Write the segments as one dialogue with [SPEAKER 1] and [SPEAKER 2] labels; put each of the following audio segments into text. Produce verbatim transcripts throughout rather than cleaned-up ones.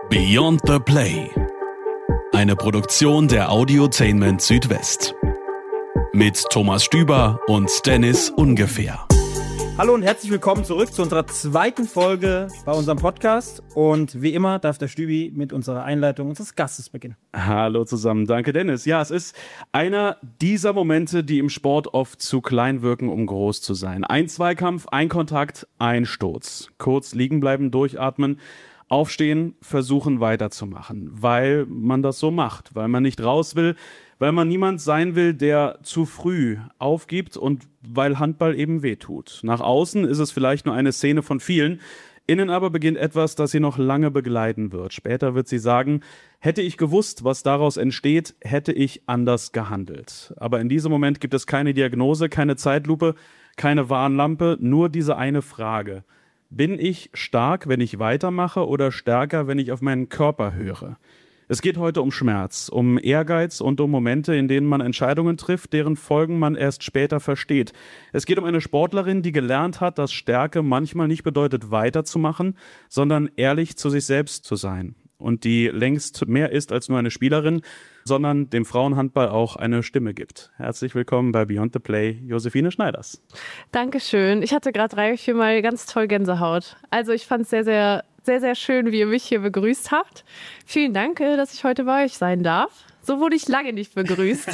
[SPEAKER 1] Beyond the Play. Eine Produktion der Audiotainment Südwest. Mit Thomas Stüber und Dennis Ungefähr.
[SPEAKER 2] Hallo und herzlich willkommen zurück zu unserer zweiten Folge bei unserem Podcast. Und wie immer darf der Stübi mit unserer Einleitung unseres Gastes beginnen.
[SPEAKER 3] Hallo zusammen, danke Dennis. Ja, es ist einer dieser Momente, die im Sport oft zu klein wirken, um groß zu sein. Ein Zweikampf, ein Kontakt, ein Sturz. Kurz liegen bleiben, durchatmen, aufstehen, versuchen weiterzumachen, weil man das so macht, weil man nicht raus will, weil man niemand sein will, der zu früh aufgibt und weil Handball eben wehtut. Nach außen ist es vielleicht nur eine Szene von vielen, innen aber beginnt etwas, das sie noch lange begleiten wird. Später wird sie sagen, hätte ich gewusst, was daraus entsteht, hätte ich anders gehandelt. Aber in diesem Moment gibt es keine Diagnose, keine Zeitlupe, keine Warnlampe, nur diese eine Frage. Bin ich stark, wenn ich weitermache, oder stärker, wenn ich auf meinen Körper höre? Es geht heute um Schmerz, um Ehrgeiz und um Momente, in denen man Entscheidungen trifft, deren Folgen man erst später versteht. Es geht um eine Sportlerin, die gelernt hat, dass Stärke manchmal nicht bedeutet, weiterzumachen, sondern ehrlich zu sich selbst zu sein. Und die längst mehr ist als nur eine Spielerin, sondern dem Frauenhandball auch eine Stimme gibt. Herzlich willkommen bei Beyond the Play, Josephine Schneiders.
[SPEAKER 4] Dankeschön. Ich hatte gerade drei, vier Mal ganz toll Gänsehaut. Also ich fand es sehr, sehr, sehr, sehr schön, wie ihr mich hier begrüßt habt. Vielen Dank, dass ich heute bei euch sein darf. So wurde ich lange nicht begrüßt.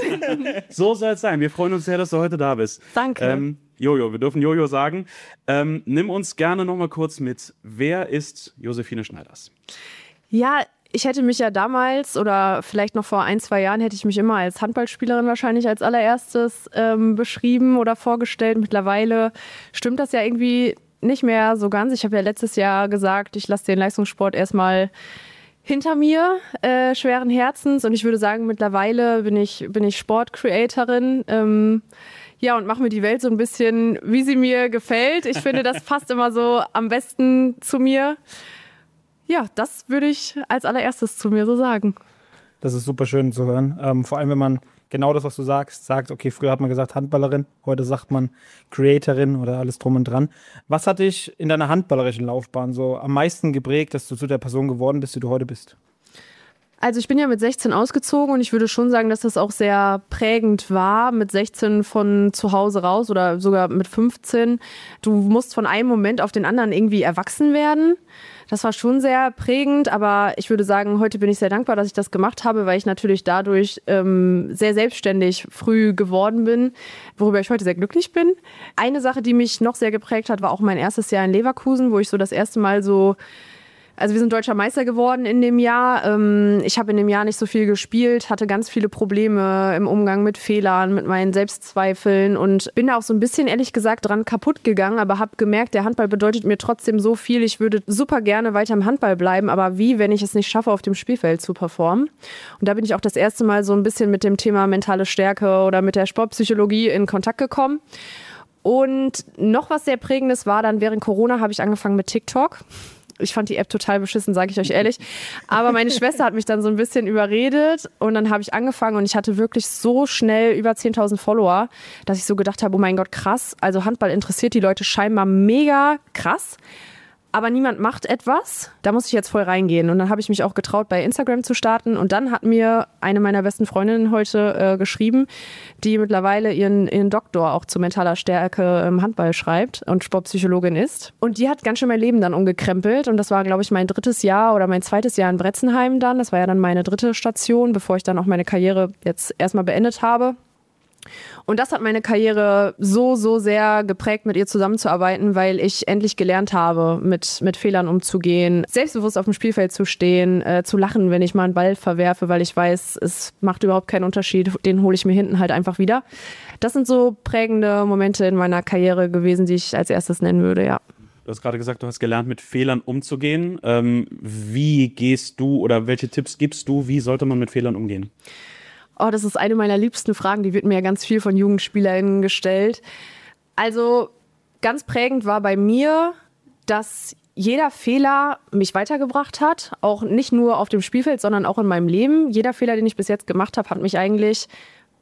[SPEAKER 3] So soll es sein. Wir freuen uns sehr, dass du heute da bist.
[SPEAKER 4] Danke.
[SPEAKER 3] Ähm, Jojo, wir dürfen Jojo sagen. Ähm, nimm uns gerne noch mal kurz mit. Wer ist Josephine Schneiders?
[SPEAKER 4] Ja, ich hätte mich ja damals oder vielleicht noch vor ein, zwei Jahren hätte ich mich immer als Handballspielerin wahrscheinlich als allererstes ähm, beschrieben oder vorgestellt. Mittlerweile stimmt das ja irgendwie nicht mehr so ganz. Ich habe ja letztes Jahr gesagt, ich lasse den Leistungssport erstmal hinter mir, äh, schweren Herzens. Und ich würde sagen, mittlerweile bin ich, bin ich Sport-Creatorin. Ähm, ja, und mache mir die Welt so ein bisschen, wie sie mir gefällt. Ich finde, das passt immer so am besten zu mir. Ja, das würde ich als allererstes zu mir so sagen.
[SPEAKER 2] Das ist super schön zu hören. Ähm, vor allem, wenn man genau das, was du sagst, sagt, okay, früher hat man gesagt Handballerin, heute sagt man Creatorin oder alles drum und dran. Was hat dich in deiner handballerischen Laufbahn so am meisten geprägt, dass du zu der Person geworden bist, die du heute bist?
[SPEAKER 4] Also ich bin ja mit sechzehn ausgezogen und ich würde schon sagen, dass das auch sehr prägend war, mit sechzehn von zu Hause raus oder sogar mit fünfzehn. Du musst von einem Moment auf den anderen irgendwie erwachsen werden. Das war schon sehr prägend, aber ich würde sagen, heute bin ich sehr dankbar, dass ich das gemacht habe, weil ich natürlich dadurch ähm, sehr selbstständig früh geworden bin, worüber ich heute sehr glücklich bin. Eine Sache, die mich noch sehr geprägt hat, war auch mein erstes Jahr in Leverkusen, wo ich so das erste Mal so Also wir sind deutscher Meister geworden in dem Jahr. Ich habe in dem Jahr nicht so viel gespielt, hatte ganz viele Probleme im Umgang mit Fehlern, mit meinen Selbstzweifeln und bin da auch so ein bisschen, ehrlich gesagt, dran kaputt gegangen, aber habe gemerkt, der Handball bedeutet mir trotzdem so viel. Ich würde super gerne weiter im Handball bleiben, aber wie, wenn ich es nicht schaffe, auf dem Spielfeld zu performen? Und da bin ich auch das erste Mal so ein bisschen mit dem Thema mentale Stärke oder mit der Sportpsychologie in Kontakt gekommen. Und noch was sehr Prägendes war dann, während Corona habe ich angefangen mit TikTok. Ich fand die App total beschissen, sage ich euch ehrlich. Aber meine Schwester hat mich dann so ein bisschen überredet und dann habe ich angefangen und ich hatte wirklich so schnell über zehntausend Follower, dass ich so gedacht habe, oh mein Gott, krass. Also Handball interessiert die Leute scheinbar mega krass. Aber niemand macht etwas, da muss ich jetzt voll reingehen. Und dann habe ich mich auch getraut, bei Instagram zu starten. Und dann hat mir eine meiner besten Freundinnen heute äh, geschrieben, die mittlerweile ihren, ihren Doktor auch zu mentaler Stärke im Handball schreibt und Sportpsychologin ist. Und die hat ganz schön mein Leben dann umgekrempelt. Und das war, glaube ich, mein drittes Jahr oder mein zweites Jahr in Bretzenheim dann. Das war ja dann meine dritte Station, bevor ich dann auch meine Karriere jetzt erstmal beendet habe. Und das hat meine Karriere so, so sehr geprägt, mit ihr zusammenzuarbeiten, weil ich endlich gelernt habe, mit, mit Fehlern umzugehen, selbstbewusst auf dem Spielfeld zu stehen, äh, zu lachen, wenn ich mal einen Ball verwerfe, weil ich weiß, es macht überhaupt keinen Unterschied, den hole ich mir hinten halt einfach wieder. Das sind so prägende Momente in meiner Karriere gewesen, die ich als erstes nennen würde, ja.
[SPEAKER 3] Du hast gerade gesagt, du hast gelernt, mit Fehlern umzugehen. Ähm, wie gehst du oder welche Tipps gibst du, wie sollte man mit Fehlern umgehen?
[SPEAKER 4] Oh, das ist eine meiner liebsten Fragen, die wird mir ja ganz viel von JugendspielerInnen gestellt. Also ganz prägend war bei mir, dass jeder Fehler mich weitergebracht hat, auch nicht nur auf dem Spielfeld, sondern auch in meinem Leben. Jeder Fehler, den ich bis jetzt gemacht habe, hat mich eigentlich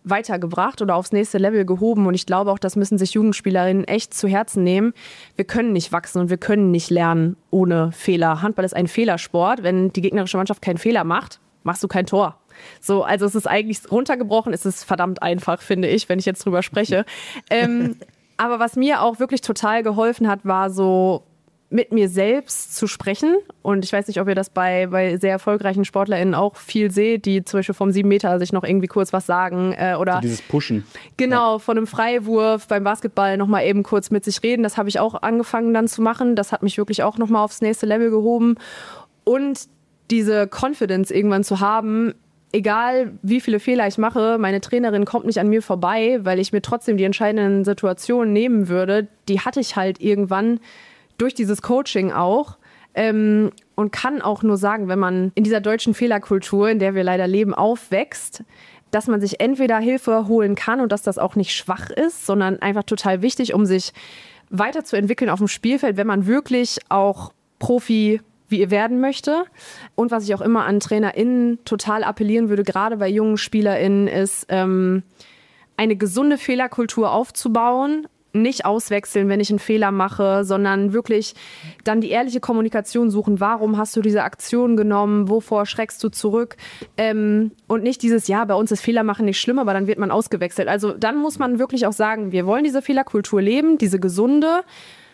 [SPEAKER 4] weitergebracht oder aufs nächste Level gehoben. Und ich glaube auch, das müssen sich Jugendspielerinnen echt zu Herzen nehmen. Wir können nicht wachsen und wir können nicht lernen ohne Fehler. Handball ist ein Fehlersport. Wenn die gegnerische Mannschaft keinen Fehler macht, machst du kein Tor. So, also es ist eigentlich runtergebrochen, es ist verdammt einfach, finde ich, wenn ich jetzt drüber spreche. ähm, aber was mir auch wirklich total geholfen hat, war so mit mir selbst zu sprechen. Und ich weiß nicht, ob ihr das bei, bei sehr erfolgreichen SportlerInnen auch viel seht, die zum Beispiel vom sieben Meter sich noch irgendwie kurz was sagen. Äh, oder
[SPEAKER 3] so dieses Pushen.
[SPEAKER 4] Genau, von einem Freiwurf beim Basketball nochmal eben kurz mit sich reden. Das habe ich auch angefangen dann zu machen. Das hat mich wirklich auch nochmal aufs nächste Level gehoben. Und diese Confidence irgendwann zu haben, egal wie viele Fehler ich mache, meine Trainerin kommt nicht an mir vorbei, weil ich mir trotzdem die entscheidenden Situationen nehmen würde. Die hatte ich halt irgendwann durch dieses Coaching auch. Ähm, und kann auch nur sagen, wenn man in dieser deutschen Fehlerkultur, in der wir leider leben, aufwächst, dass man sich entweder Hilfe holen kann und dass das auch nicht schwach ist, sondern einfach total wichtig, um sich weiterzuentwickeln auf dem Spielfeld, wenn man wirklich auch Profi wie ihr werden möchte. Und was ich auch immer an TrainerInnen total appellieren würde, gerade bei jungen SpielerInnen, ist, ähm, eine gesunde Fehlerkultur aufzubauen. Nicht auswechseln, wenn ich einen Fehler mache, sondern wirklich dann die ehrliche Kommunikation suchen. Warum hast du diese Aktion genommen? Wovor schreckst du zurück? Ähm, und nicht dieses, ja, bei uns ist Fehler machen nicht schlimm, aber dann wird man ausgewechselt. Also dann muss man wirklich auch sagen, wir wollen diese Fehlerkultur leben, diese gesunde,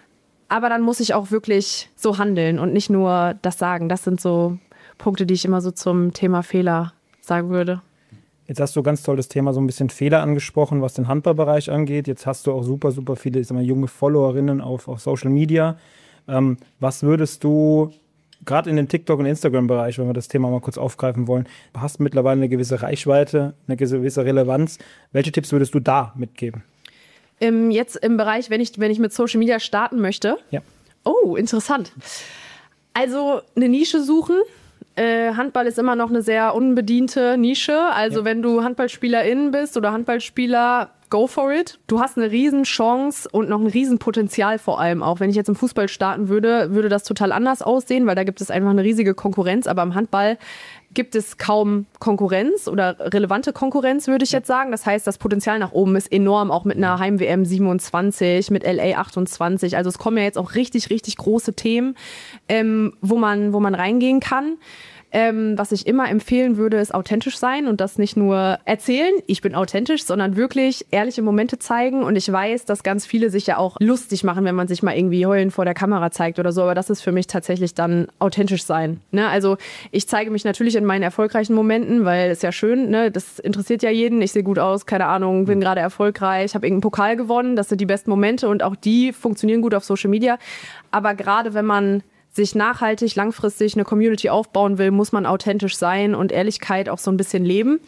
[SPEAKER 4] aber dann muss ich auch wirklich so handeln und nicht nur das sagen. Das sind so Punkte, die ich immer so zum Thema Fehler sagen würde.
[SPEAKER 2] Jetzt hast du ganz toll das Thema so ein bisschen Fehler angesprochen, was den Handballbereich angeht. Jetzt hast du auch super, super viele, ich sag mal, junge Followerinnen auf, auf Social Media. Ähm, was würdest du, gerade in dem TikTok- und Instagram-Bereich, wenn wir das Thema mal kurz aufgreifen wollen, du hast mittlerweile eine gewisse Reichweite, eine gewisse Relevanz. Welche Tipps würdest du da mitgeben?
[SPEAKER 4] Ähm, jetzt im Bereich, wenn ich, wenn ich mit Social Media starten möchte?
[SPEAKER 2] Ja.
[SPEAKER 4] Oh, interessant. Also eine Nische suchen. Handball ist immer noch eine sehr unbediente Nische. Also ja. Wenn du HandballspielerInnen bist oder Handballspieler, go for it. Du hast eine Riesenchance und noch ein Riesenpotenzial vor allem auch. Wenn ich jetzt im Fußball starten würde, würde das total anders aussehen, weil da gibt es einfach eine riesige Konkurrenz. Aber im Handball gibt es kaum Konkurrenz oder relevante Konkurrenz, würde ich jetzt sagen. Das heißt, das Potenzial nach oben ist enorm, auch mit einer Heim-W M siebenundzwanzig, mit L A achtundzwanzig. Also es kommen ja jetzt auch richtig, richtig große Themen, ähm, wo man, wo man reingehen kann. Ähm, was ich immer empfehlen würde, ist authentisch sein und das nicht nur erzählen, ich bin authentisch, sondern wirklich ehrliche Momente zeigen. Und ich weiß, dass ganz viele sich ja auch lustig machen, wenn man sich mal irgendwie heulend vor der Kamera zeigt oder so. Aber das ist für mich tatsächlich dann authentisch sein. Ne? Also ich zeige mich natürlich in meinen erfolgreichen Momenten, weil es ja schön, ne? Das interessiert ja jeden. Ich sehe gut aus, keine Ahnung, bin gerade erfolgreich, habe irgendeinen Pokal gewonnen. Das sind die besten Momente und auch die funktionieren gut auf Social Media. Aber gerade wenn man sich nachhaltig, langfristig eine Community aufbauen will, muss man authentisch sein und Ehrlichkeit auch so ein bisschen leben.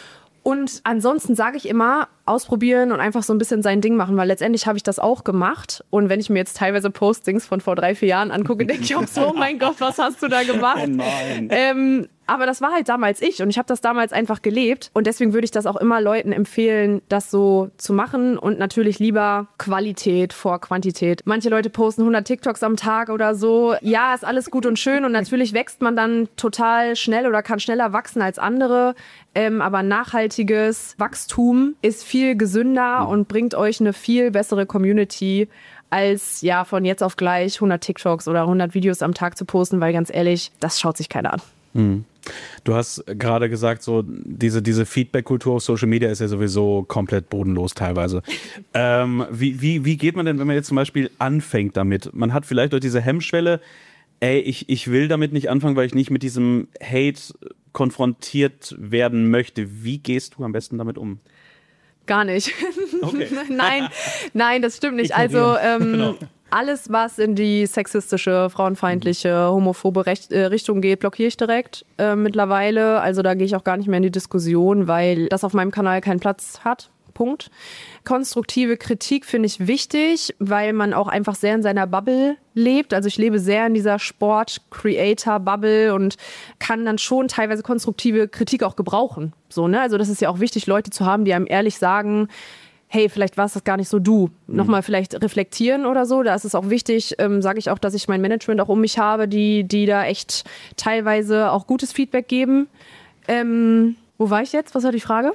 [SPEAKER 4] Und ansonsten sage ich immer, ausprobieren und einfach so ein bisschen sein Ding machen, weil letztendlich habe ich das auch gemacht. Und wenn ich mir jetzt teilweise Postings von vor drei, vier Jahren angucke, denke ich auch so, oh mein Gott, was hast du da gemacht? Oh nein. Ähm, aber das war halt damals ich und ich habe das damals einfach gelebt. Und deswegen würde ich das auch immer Leuten empfehlen, das so zu machen und natürlich lieber Qualität vor Quantität. Manche Leute posten hundert TikToks am Tag oder so. Ja, ist alles gut und schön und natürlich wächst man dann total schnell oder kann schneller wachsen als andere. Ähm, aber nachhaltiges Wachstum ist viel gesünder und bringt euch eine viel bessere Community, als ja von jetzt auf gleich hundert TikToks oder hundert Videos am Tag zu posten, weil ganz ehrlich, das schaut sich keiner an.
[SPEAKER 3] Hm. Du hast gerade gesagt, so diese, diese Feedback-Kultur auf Social Media ist ja sowieso komplett bodenlos teilweise. ähm, wie, wie, wie geht man denn, wenn man jetzt zum Beispiel anfängt damit? Man hat vielleicht durch diese Hemmschwelle, ey, ich, ich will damit nicht anfangen, weil ich nicht mit diesem Hate konfrontiert werden möchte. Wie gehst du am besten damit um?
[SPEAKER 4] Gar nicht.
[SPEAKER 3] Okay.
[SPEAKER 4] nein, nein, das stimmt nicht. Also ähm, genau. Alles, was in die sexistische, frauenfeindliche, homophobe Recht, äh, Richtung geht, blockiere ich direkt äh, mittlerweile. Also da gehe ich auch gar nicht mehr in die Diskussion, weil das auf meinem Kanal keinen Platz hat. Punkt. Konstruktive Kritik finde ich wichtig, weil man auch einfach sehr in seiner Bubble lebt. Also ich lebe sehr in dieser Sport-Creator-Bubble und kann dann schon teilweise konstruktive Kritik auch gebrauchen. So, ne? Also das ist ja auch wichtig, Leute zu haben, die einem ehrlich sagen, hey, vielleicht war es das gar nicht so du. Mhm. Nochmal vielleicht reflektieren oder so. Da ist es auch wichtig, ähm, sage ich auch, dass ich mein Management auch um mich habe, die, die da echt teilweise auch gutes Feedback geben. Ähm, wo war ich jetzt? Was war die Frage?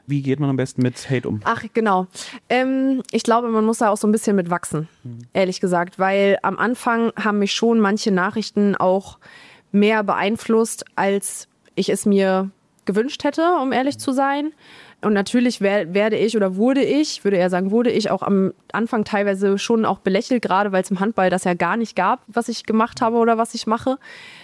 [SPEAKER 3] Wie geht man am besten mit Hate um?
[SPEAKER 4] Ach, genau. Ähm, ich glaube, man muss da auch so ein bisschen mit wachsen, mhm. ehrlich gesagt, weil am Anfang haben mich schon manche Nachrichten auch mehr beeinflusst, als ich es mir gewünscht hätte, um ehrlich zu sein. Und natürlich wer, werde ich oder wurde ich, würde eher sagen, wurde ich auch am Anfang teilweise schon auch belächelt, gerade weil es im Handball das ja gar nicht gab, was ich gemacht habe oder was ich mache.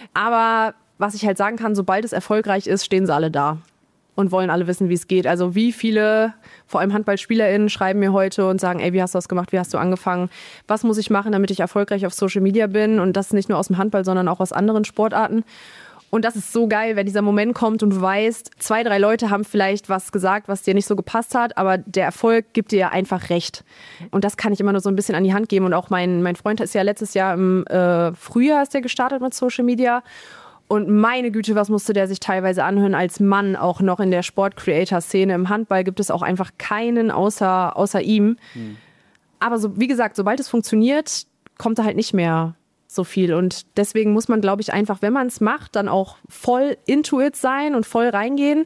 [SPEAKER 4] Aber was ich halt sagen kann, sobald es erfolgreich ist, stehen sie alle da und wollen alle wissen, wie es geht. Also wie viele, vor allem HandballspielerInnen, schreiben mir heute und sagen, ey, wie hast du das gemacht, wie hast du angefangen, was muss ich machen, damit ich erfolgreich auf Social Media bin, und das nicht nur aus dem Handball, sondern auch aus anderen Sportarten. Und das ist so geil, wenn dieser Moment kommt und du weißt, zwei, drei Leute haben vielleicht was gesagt, was dir nicht so gepasst hat, aber der Erfolg gibt dir ja einfach recht. Und das kann ich immer nur so ein bisschen an die Hand geben. Und auch mein, mein Freund ist ja letztes Jahr im äh, Frühjahr ist der gestartet mit Social Media. Und meine Güte, was musste der sich teilweise anhören als Mann, auch noch in der Sport-Creator-Szene. Im Handball gibt es auch einfach keinen außer, außer ihm. Mhm. Aber so, wie gesagt, sobald es funktioniert, kommt da halt nicht mehr so viel. Und deswegen muss man, glaube ich, einfach, wenn man es macht, dann auch voll into it sein und voll reingehen.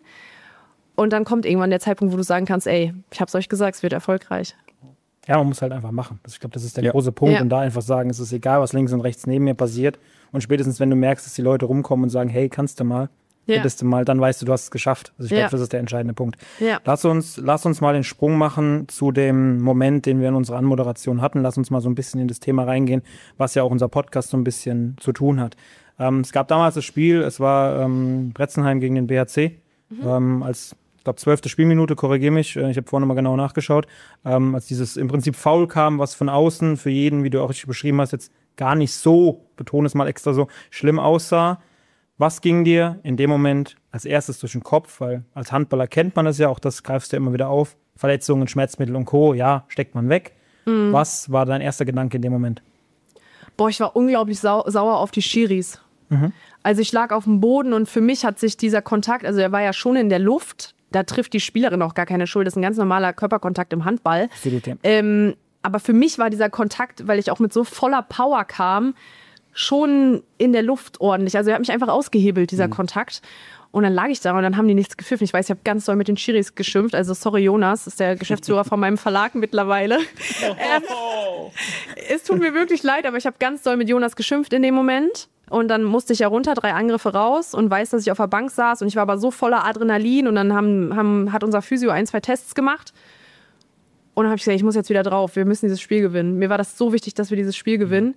[SPEAKER 4] Und dann kommt irgendwann der Zeitpunkt, wo du sagen kannst, ey, ich hab's euch gesagt, es wird erfolgreich.
[SPEAKER 2] Ja, man muss halt einfach machen. Ich glaube, das ist der
[SPEAKER 3] ja.
[SPEAKER 2] große Punkt.
[SPEAKER 4] Ja.
[SPEAKER 2] Und da einfach sagen, es ist egal, was links und rechts neben mir passiert. Und spätestens, wenn du merkst, dass die Leute rumkommen und sagen, hey, kannst du mal,
[SPEAKER 4] Ja.
[SPEAKER 2] bittest du mal, dann weißt du, du hast es geschafft. Also ich glaube,
[SPEAKER 4] Ja.
[SPEAKER 2] das ist der entscheidende Punkt.
[SPEAKER 4] Ja.
[SPEAKER 2] Lass uns, lass uns mal den Sprung machen zu dem Moment, den wir in unserer Anmoderation hatten. Lass uns mal so ein bisschen in das Thema reingehen, was ja auch unser Podcast so ein bisschen zu tun hat. Ähm, es gab damals das Spiel, es war ähm, Bretzenheim gegen den B H C. Mhm. Ähm, als, ich glaube, zwölfte Spielminute, korrigiere mich, äh, ich habe vorhin mal genau nachgeschaut, ähm, als dieses im Prinzip Foul kam, was von außen für jeden, wie du auch richtig beschrieben hast, jetzt gar nicht so, betone es mal extra so, schlimm aussah. Was ging dir in dem Moment als erstes durch den Kopf? Weil als Handballer kennt man das ja, auch das greifst du ja immer wieder auf. Verletzungen, Schmerzmittel und Co., ja, steckt man weg. Mhm. Was war dein erster Gedanke in dem Moment?
[SPEAKER 4] Boah, ich war unglaublich sau- sauer auf die Schiris.
[SPEAKER 2] Mhm.
[SPEAKER 4] Also ich lag auf dem Boden und für mich hat sich dieser Kontakt, also er war ja schon in der Luft, da trifft die Spielerin auch gar keine Schuld, das ist ein ganz normaler Körperkontakt im Handball.
[SPEAKER 2] Absolut, ja.
[SPEAKER 4] Ähm, aber für mich war dieser Kontakt, weil ich auch mit so voller Power kam, schon in der Luft ordentlich. Also er hat mich einfach ausgehebelt, dieser mhm. Kontakt. Und dann lag ich da und dann haben die nichts gepfiffen. Ich weiß, ich habe ganz doll mit den Schiris geschimpft. Also sorry, Jonas, ist der Geschäftsführer von meinem Verlag mittlerweile. ähm, es tut mir wirklich leid, aber ich habe ganz doll mit Jonas geschimpft in dem Moment. Und dann musste ich ja runter, drei Angriffe raus und weiß, dass ich auf der Bank saß. Und ich war aber so voller Adrenalin. Und dann haben, haben, hat unser Physio ein, zwei Tests gemacht. Und dann habe ich gesagt, ich muss jetzt wieder drauf. Wir müssen dieses Spiel gewinnen. Mir war das so wichtig, dass wir dieses Spiel gewinnen.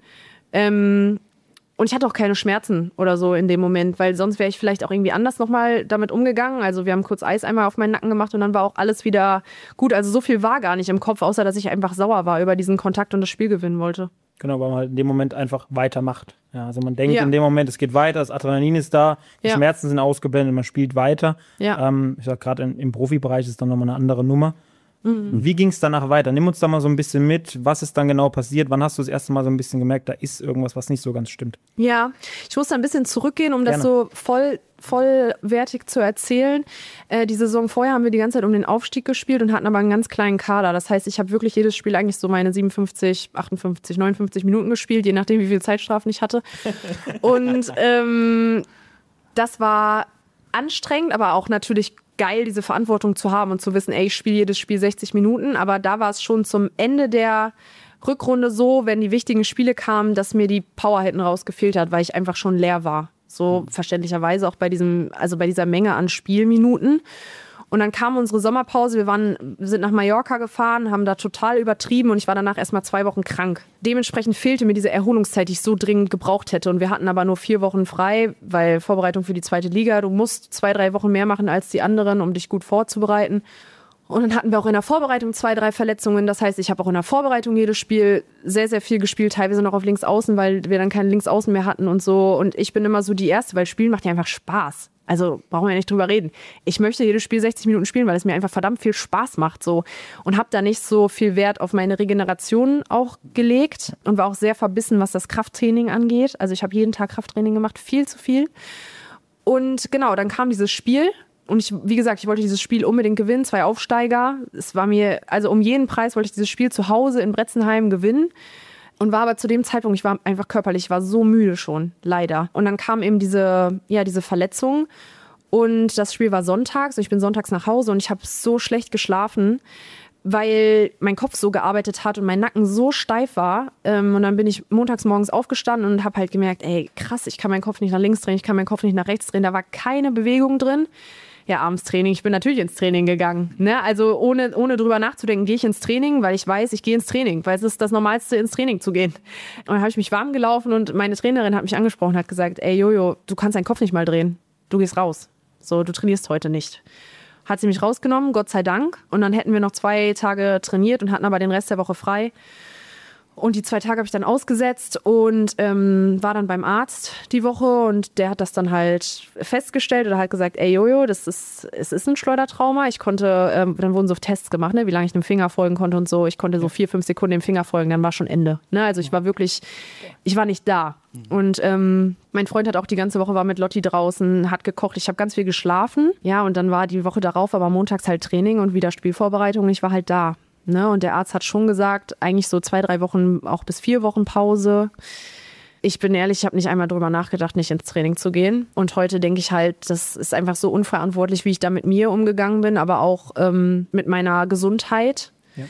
[SPEAKER 4] Ähm, und ich hatte auch keine Schmerzen oder so in dem Moment, weil sonst wäre ich vielleicht auch irgendwie anders nochmal damit umgegangen. Also wir haben kurz Eis einmal auf meinen Nacken gemacht und dann war auch alles wieder gut. Also so viel war gar nicht im Kopf, außer dass ich einfach sauer war über diesen Kontakt und das Spiel gewinnen wollte.
[SPEAKER 2] Genau, weil man halt in dem Moment einfach weitermacht. Ja, also man denkt
[SPEAKER 4] Ja.
[SPEAKER 2] in dem Moment, es geht weiter, das Adrenalin ist da, die
[SPEAKER 4] Ja.
[SPEAKER 2] Schmerzen sind ausgeblendet, man spielt weiter.
[SPEAKER 4] Ja.
[SPEAKER 2] Ähm, ich sag gerade im Profibereich ist dann nochmal eine andere Nummer. Mhm. Wie ging es danach weiter? Nimm uns da mal so ein bisschen mit. Was ist dann genau passiert? Wann hast du das erste Mal so ein bisschen gemerkt, da ist irgendwas, was nicht so ganz stimmt?
[SPEAKER 4] Ja, ich muss da ein bisschen zurückgehen, um das
[SPEAKER 2] Gerne.
[SPEAKER 4] so voll, vollwertig zu erzählen. Äh, die Saison vorher haben wir die ganze Zeit um den Aufstieg gespielt und hatten aber einen ganz kleinen Kader. Das heißt, ich habe wirklich jedes Spiel eigentlich so meine siebenundfünfzig, achtundfünfzig, neunundfünfzig Minuten gespielt, je nachdem, wie viel Zeitstrafen ich hatte. Und ähm, das war anstrengend, aber auch natürlich geil, diese Verantwortung zu haben und zu wissen, ey, ich spiele jedes Spiel sechzig Minuten. Aber da war es schon zum Ende der Rückrunde so, wenn die wichtigen Spiele kamen, dass mir die Power hinten raus gefehlt hat, weil ich einfach schon leer war. So mhm. verständlicherweise auch bei diesem, also bei dieser Menge an Spielminuten. Und dann kam unsere Sommerpause, wir waren, sind nach Mallorca gefahren, haben da total übertrieben und ich war danach erstmal zwei Wochen krank. Dementsprechend fehlte mir diese Erholungszeit, die ich so dringend gebraucht hätte. Und wir hatten aber nur vier Wochen frei, weil Vorbereitung für die zweite Liga, du musst zwei, drei Wochen mehr machen als die anderen, um dich gut vorzubereiten. Und dann hatten wir auch in der Vorbereitung zwei, drei Verletzungen. Das heißt, ich habe auch in der Vorbereitung jedes Spiel sehr, sehr viel gespielt, teilweise noch auf Linksaußen, weil wir dann keinen Linksaußen mehr hatten und so. Und ich bin immer so die Erste, weil Spielen macht ja einfach Spaß. Also brauchen wir ja nicht drüber reden. Ich möchte jedes Spiel sechzig Minuten spielen, weil es mir einfach verdammt viel Spaß macht. So. Und habe da nicht so viel Wert auf meine Regeneration auch gelegt und war auch sehr verbissen, was das Krafttraining angeht. Also ich habe jeden Tag Krafttraining gemacht, viel zu viel. Und genau, dann kam dieses Spiel. Und ich, wie gesagt, ich wollte dieses Spiel unbedingt gewinnen, zwei Aufsteiger. Es war mir, also um jeden Preis wollte ich dieses Spiel zu Hause in Bretzenheim gewinnen. Und war aber zu dem Zeitpunkt, ich war einfach körperlich, ich war so müde schon, leider. Und dann kam eben diese, ja, diese Verletzung. Und das Spiel war sonntags und ich bin sonntags nach Hause und ich habe so schlecht geschlafen, weil mein Kopf so gearbeitet hat und mein Nacken so steif war. Und dann bin ich montags morgens aufgestanden und habe halt gemerkt, ey, krass, ich kann meinen Kopf nicht nach links drehen, ich kann meinen Kopf nicht nach rechts drehen. Da war keine Bewegung drin. Ja, abends Training. Ich bin natürlich ins Training gegangen. Ne? Also ohne, ohne drüber nachzudenken, gehe ich ins Training, weil ich weiß, ich gehe ins Training, weil es ist das Normalste, ins Training zu gehen. Und dann habe ich mich warm gelaufen und meine Trainerin hat mich angesprochen, hat gesagt, ey Jojo, du kannst deinen Kopf nicht mal drehen. Du gehst raus. So, du trainierst heute nicht. Hat sie mich rausgenommen, Gott sei Dank. Und dann hätten wir noch zwei Tage trainiert und hatten aber den Rest der Woche frei. Und die zwei Tage habe ich dann ausgesetzt und ähm, war dann beim Arzt die Woche und der hat das dann halt festgestellt oder halt gesagt, ey Jojo, das ist, es ist ein Schleudertrauma. Ich konnte, ähm, dann wurden so Tests gemacht, ne, wie lange ich dem Finger folgen konnte und so. Ich konnte so vier, fünf Sekunden dem Finger folgen, dann war schon Ende. Ne? Also ich war wirklich, ich war nicht da. Und ähm, mein Freund hat auch die ganze Woche, war mit Lotti draußen, hat gekocht. Ich habe ganz viel geschlafen. Ja, und dann war die Woche darauf aber montags halt Training und wieder Spielvorbereitung und ich war halt da. Ne, und der Arzt hat schon gesagt, eigentlich so zwei, drei Wochen, auch bis vier Wochen Pause. Ich bin ehrlich, ich habe nicht einmal drüber nachgedacht, nicht ins Training zu gehen. Und heute denke ich halt, das ist einfach so unverantwortlich, wie ich da mit mir umgegangen bin, aber auch ähm, mit meiner Gesundheit. Ja.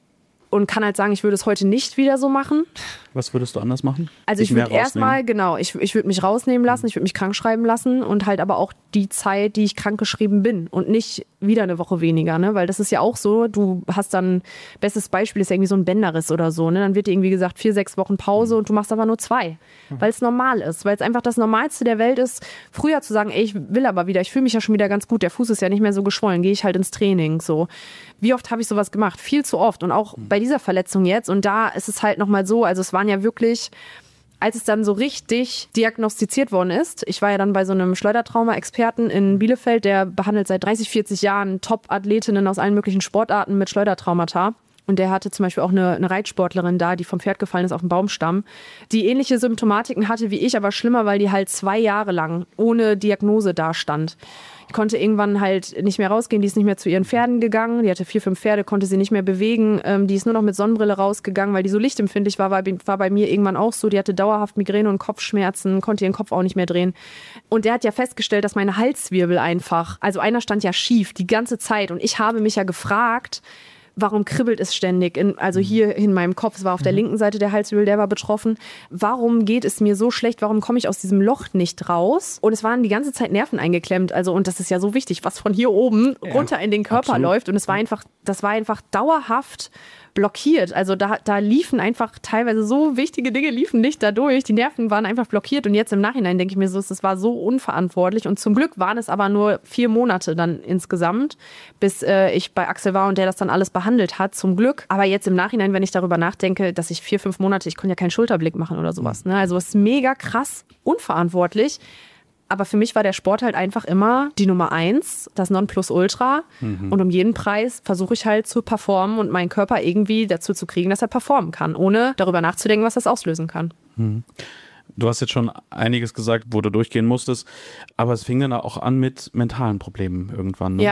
[SPEAKER 4] Und kann halt sagen, ich würde es heute nicht wieder so machen.
[SPEAKER 3] Was würdest du anders machen?
[SPEAKER 4] Also ich würde erstmal, genau, ich, ich würde mich rausnehmen lassen, ich würde mich krank schreiben lassen und halt aber auch die Zeit, die ich krank geschrieben bin und nicht wieder eine Woche weniger, ne? Weil das ist ja auch so, du hast dann, bestes Beispiel ist ja irgendwie so ein Bänderriss oder so, ne? Dann wird dir irgendwie gesagt, vier, sechs Wochen Pause und du machst aber nur zwei, weil es normal ist, weil es einfach das Normalste der Welt ist, früher zu sagen, ey, ich will aber wieder, ich fühle mich ja schon wieder ganz gut, der Fuß ist ja nicht mehr so geschwollen, gehe ich halt ins Training, so. Wie oft habe ich sowas gemacht? Viel zu oft und auch bei dieser Verletzung jetzt und da ist es halt nochmal so, also es waren ja wirklich, als es dann so richtig diagnostiziert worden ist, ich war ja dann bei so einem Schleudertrauma-Experten in Bielefeld, der behandelt seit dreißig, vierzig Jahren Top-Athletinnen aus allen möglichen Sportarten mit Schleudertraumata. Und der hatte zum Beispiel auch eine, eine Reitsportlerin da, die vom Pferd gefallen ist auf den Baumstamm, die ähnliche Symptomatiken hatte wie ich, aber schlimmer, weil die halt zwei Jahre lang ohne Diagnose dastand. Die konnte irgendwann halt nicht mehr rausgehen, die ist nicht mehr zu ihren Pferden gegangen, die hatte vier, fünf Pferde, konnte sie nicht mehr bewegen, ähm, die ist nur noch mit Sonnenbrille rausgegangen, weil die so lichtempfindlich war, war, war bei mir irgendwann auch so, die hatte dauerhaft Migräne und Kopfschmerzen, konnte ihren Kopf auch nicht mehr drehen. Und der hat ja festgestellt, dass meine Halswirbel einfach, also einer stand ja schief die ganze Zeit und ich habe mich ja gefragt, warum kribbelt es ständig? In, also hier in meinem Kopf, es war auf der linken Seite der Halswirbel, der war betroffen. Warum geht es mir so schlecht? Warum komme ich aus diesem Loch nicht raus? Und es waren die ganze Zeit Nerven eingeklemmt. Also, und das ist ja so wichtig, was von hier oben ja, runter in den Körper absolut. läuft. Und es war einfach, das war einfach dauerhaft blockiert. Also da, da liefen einfach teilweise so wichtige Dinge liefen nicht dadurch. Die Nerven waren einfach blockiert und jetzt im Nachhinein denke ich mir so, das war so unverantwortlich und zum Glück waren es aber nur vier Monate dann insgesamt, bis äh, ich bei Axel war und der das dann alles behandelt hat, zum Glück. Aber jetzt im Nachhinein, wenn ich darüber nachdenke, dass ich vier, fünf Monate, ich konnte ja keinen Schulterblick machen oder sowas. Ne? Also es ist mega krass unverantwortlich. Aber für mich war der Sport halt einfach immer die Nummer eins, das Nonplusultra. Mhm. Und um jeden Preis versuche ich halt zu performen und meinen Körper irgendwie dazu zu kriegen, dass er performen kann, ohne darüber nachzudenken, was das auslösen kann.
[SPEAKER 3] Mhm. Du hast jetzt schon einiges gesagt, wo du durchgehen musstest, aber es fing dann auch an mit mentalen Problemen irgendwann. Ne?
[SPEAKER 4] Ja,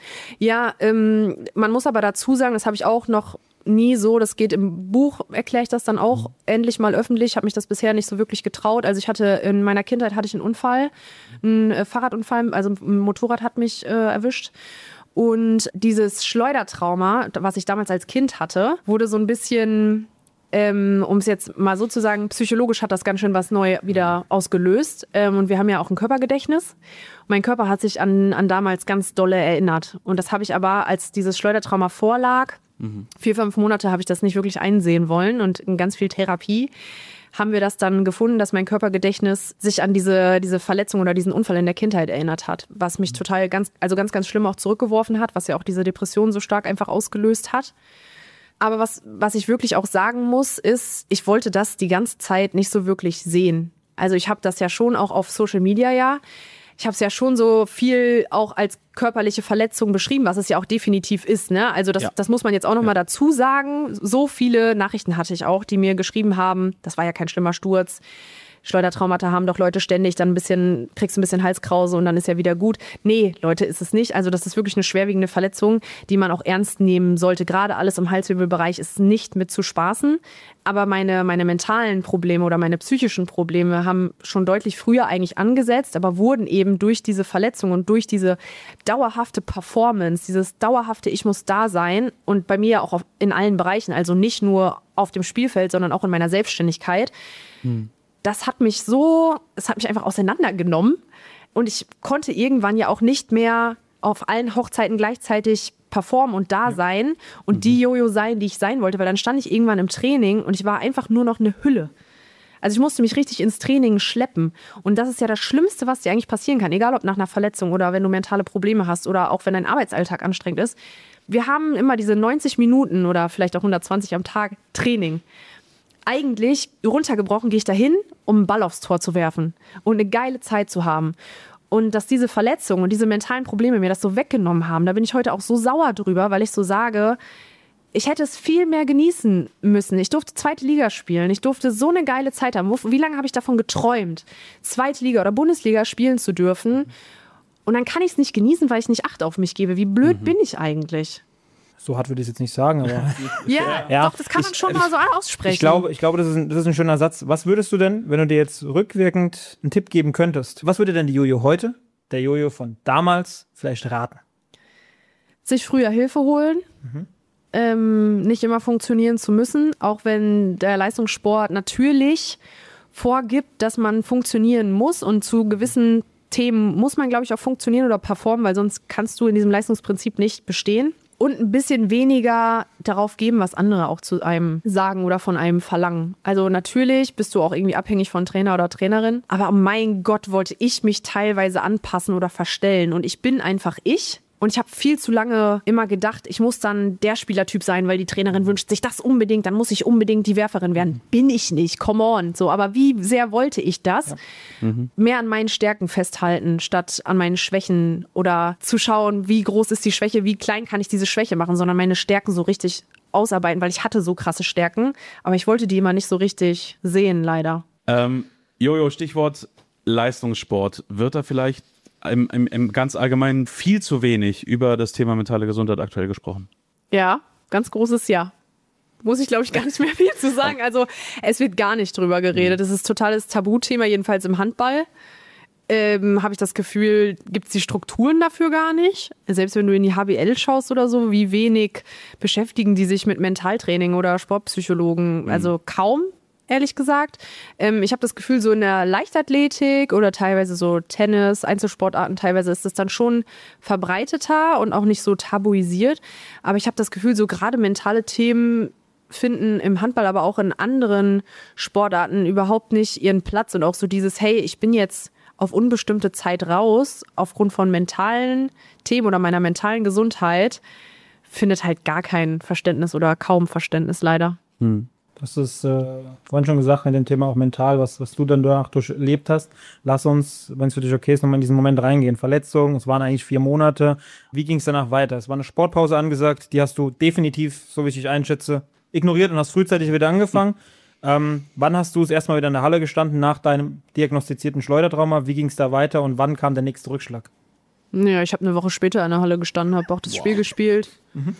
[SPEAKER 4] ja ähm, man muss aber dazu sagen, das habe ich auch noch nie so, das geht im Buch, erkläre ich das dann auch mhm. endlich mal öffentlich. Ich habe mich das bisher nicht so wirklich getraut. Also ich hatte, in meiner Kindheit hatte ich einen Unfall, einen äh, Fahrradunfall, also ein Motorrad hat mich äh, erwischt. Und dieses Schleudertrauma, was ich damals als Kind hatte, wurde so ein bisschen, ähm, um es jetzt mal so zu sagen, psychologisch hat das ganz schön was neu wieder ausgelöst. Ähm, und wir haben ja auch ein Körpergedächtnis. Mein Körper hat sich an, an damals ganz dolle erinnert. Und das habe ich aber, als dieses Schleudertrauma vorlag, Mhm. Vier, fünf Monate habe ich das nicht wirklich einsehen wollen und in ganz viel Therapie haben wir das dann gefunden, dass mein Körpergedächtnis sich an diese, diese Verletzung oder diesen Unfall in der Kindheit erinnert hat, was mich total ganz, also ganz, ganz schlimm auch zurückgeworfen hat, was ja auch diese Depression so stark einfach ausgelöst hat. Aber was, was ich wirklich auch sagen muss, ist, ich wollte das die ganze Zeit nicht so wirklich sehen. Also ich habe das ja schon auch auf Social Media ja, ich habe es ja schon so viel auch als körperliche Verletzung beschrieben, was es ja auch definitiv ist. Ne? Also das, ja. das muss man jetzt auch noch ja. mal dazu sagen. So viele Nachrichten hatte ich auch, die mir geschrieben haben, das war ja kein schlimmer Sturz. Schleudertraumata haben doch Leute ständig, dann ein bisschen, kriegst du ein bisschen Halskrause und dann ist ja wieder gut. Nee, Leute, ist es nicht. Also das ist wirklich eine schwerwiegende Verletzung, die man auch ernst nehmen sollte. Gerade alles im Halswirbelbereich ist nicht mit zu spaßen. Aber meine, meine mentalen Probleme oder meine psychischen Probleme haben schon deutlich früher eigentlich angesetzt, aber wurden eben durch diese Verletzung und durch diese dauerhafte Performance, dieses dauerhafte Ich muss da sein und bei mir auch auf, in allen Bereichen, also nicht nur auf dem Spielfeld, sondern auch in meiner Selbstständigkeit. Hm. Das hat mich so, es hat mich einfach auseinandergenommen und ich konnte irgendwann ja auch nicht mehr auf allen Hochzeiten gleichzeitig performen und da sein und mhm. die Jojo sein, die ich sein wollte, weil dann stand ich irgendwann im Training und ich war einfach nur noch eine Hülle. Also ich musste mich richtig ins Training schleppen und das ist ja das Schlimmste, was dir eigentlich passieren kann, egal ob nach einer Verletzung oder wenn du mentale Probleme hast oder auch wenn dein Arbeitsalltag anstrengend ist. Wir haben immer diese neunzig Minuten oder vielleicht auch hundertzwanzig am Tag Training. Eigentlich runtergebrochen gehe ich dahin, um einen Ball aufs Tor zu werfen und eine geile Zeit zu haben. Und dass diese Verletzungen und diese mentalen Probleme mir das so weggenommen haben, da bin ich heute auch so sauer drüber, weil ich so sage, ich hätte es viel mehr genießen müssen. Ich durfte zweite Liga spielen. Ich durfte so eine geile Zeit haben. Wie lange habe ich davon geträumt, zweite Liga oder Bundesliga spielen zu dürfen? Und dann kann ich es nicht genießen, weil ich nicht Acht auf mich gebe. Wie blöd mhm. bin ich eigentlich?
[SPEAKER 2] So hart würde ich es jetzt nicht sagen, aber...
[SPEAKER 4] ja, ja, doch, das kann man ich, schon mal so aussprechen.
[SPEAKER 2] Ich glaube, ich glaube das, ist ein, das ist ein schöner Satz. Was würdest du denn, wenn du dir jetzt rückwirkend einen Tipp geben könntest, was würde denn die Jojo heute, der Jojo von damals, vielleicht raten?
[SPEAKER 4] Sich früher Hilfe holen, mhm. ähm, nicht immer funktionieren zu müssen, auch wenn der Leistungssport natürlich vorgibt, dass man funktionieren muss und zu gewissen Themen muss man, glaube ich, auch funktionieren oder performen, weil sonst kannst du in diesem Leistungsprinzip nicht bestehen. Und ein bisschen weniger darauf geben, was andere auch zu einem sagen oder von einem verlangen. Also natürlich bist du auch irgendwie abhängig von Trainer oder Trainerin. Aber mein Gott, wollte ich mich teilweise anpassen oder verstellen. Und ich bin einfach ich. Und ich habe viel zu lange immer gedacht, ich muss dann der Spielertyp sein, weil die Trainerin wünscht sich das unbedingt, dann muss ich unbedingt die Werferin werden. Bin ich nicht, come on. So, aber wie sehr wollte ich das? Ja. Mhm. Mehr an meinen Stärken festhalten, statt an meinen Schwächen oder zu schauen, wie groß ist die Schwäche, wie klein kann ich diese Schwäche machen, sondern meine Stärken so richtig ausarbeiten, weil ich hatte so krasse Stärken, aber ich wollte die immer nicht so richtig sehen, leider.
[SPEAKER 3] Ähm, Jojo, Stichwort Leistungssport. Wird da vielleicht Im, im, im ganz Allgemeinen viel zu wenig über das Thema mentale Gesundheit aktuell gesprochen?
[SPEAKER 4] Ja, ganz großes Ja. Muss ich, glaube ich, gar nicht mehr viel zu sagen. Also es wird gar nicht drüber geredet. Das ist totales Tabuthema, jedenfalls im Handball. Ähm, habe ich das Gefühl, gibt es die Strukturen dafür gar nicht. Selbst wenn du in die H B L schaust oder so, wie wenig beschäftigen die sich mit Mentaltraining oder Sportpsychologen? Mhm. Also kaum. Ehrlich gesagt. Ähm, ich habe das Gefühl, so in der Leichtathletik oder teilweise so Tennis, Einzelsportarten, teilweise ist es dann schon verbreiteter und auch nicht so tabuisiert. Aber ich habe das Gefühl, so gerade mentale Themen finden im Handball, aber auch in anderen Sportarten überhaupt nicht ihren Platz. Und auch so dieses, hey, ich bin jetzt auf unbestimmte Zeit raus, aufgrund von mentalen Themen oder meiner mentalen Gesundheit, findet halt gar kein Verständnis oder kaum Verständnis leider.
[SPEAKER 3] Hm.
[SPEAKER 2] Das ist äh, vorhin schon gesagt, mit dem Thema auch mental, was, was du dann danach durchlebt hast. Lass uns, wenn es für dich okay ist, nochmal in diesen Moment reingehen. Verletzung, es waren eigentlich vier Monate. Wie ging es danach weiter? Es war eine Sportpause angesagt, die hast du definitiv, so wie ich dich einschätze, ignoriert und hast frühzeitig wieder angefangen. Mhm. Ähm, wann hast du das erste Mal wieder in der Halle gestanden nach deinem diagnostizierten Schleudertrauma? Wie ging es da weiter und wann kam der nächste Rückschlag?
[SPEAKER 4] Ja, ich habe eine Woche später in der Halle gestanden, habe auch das wow. Spiel gespielt. Mhm.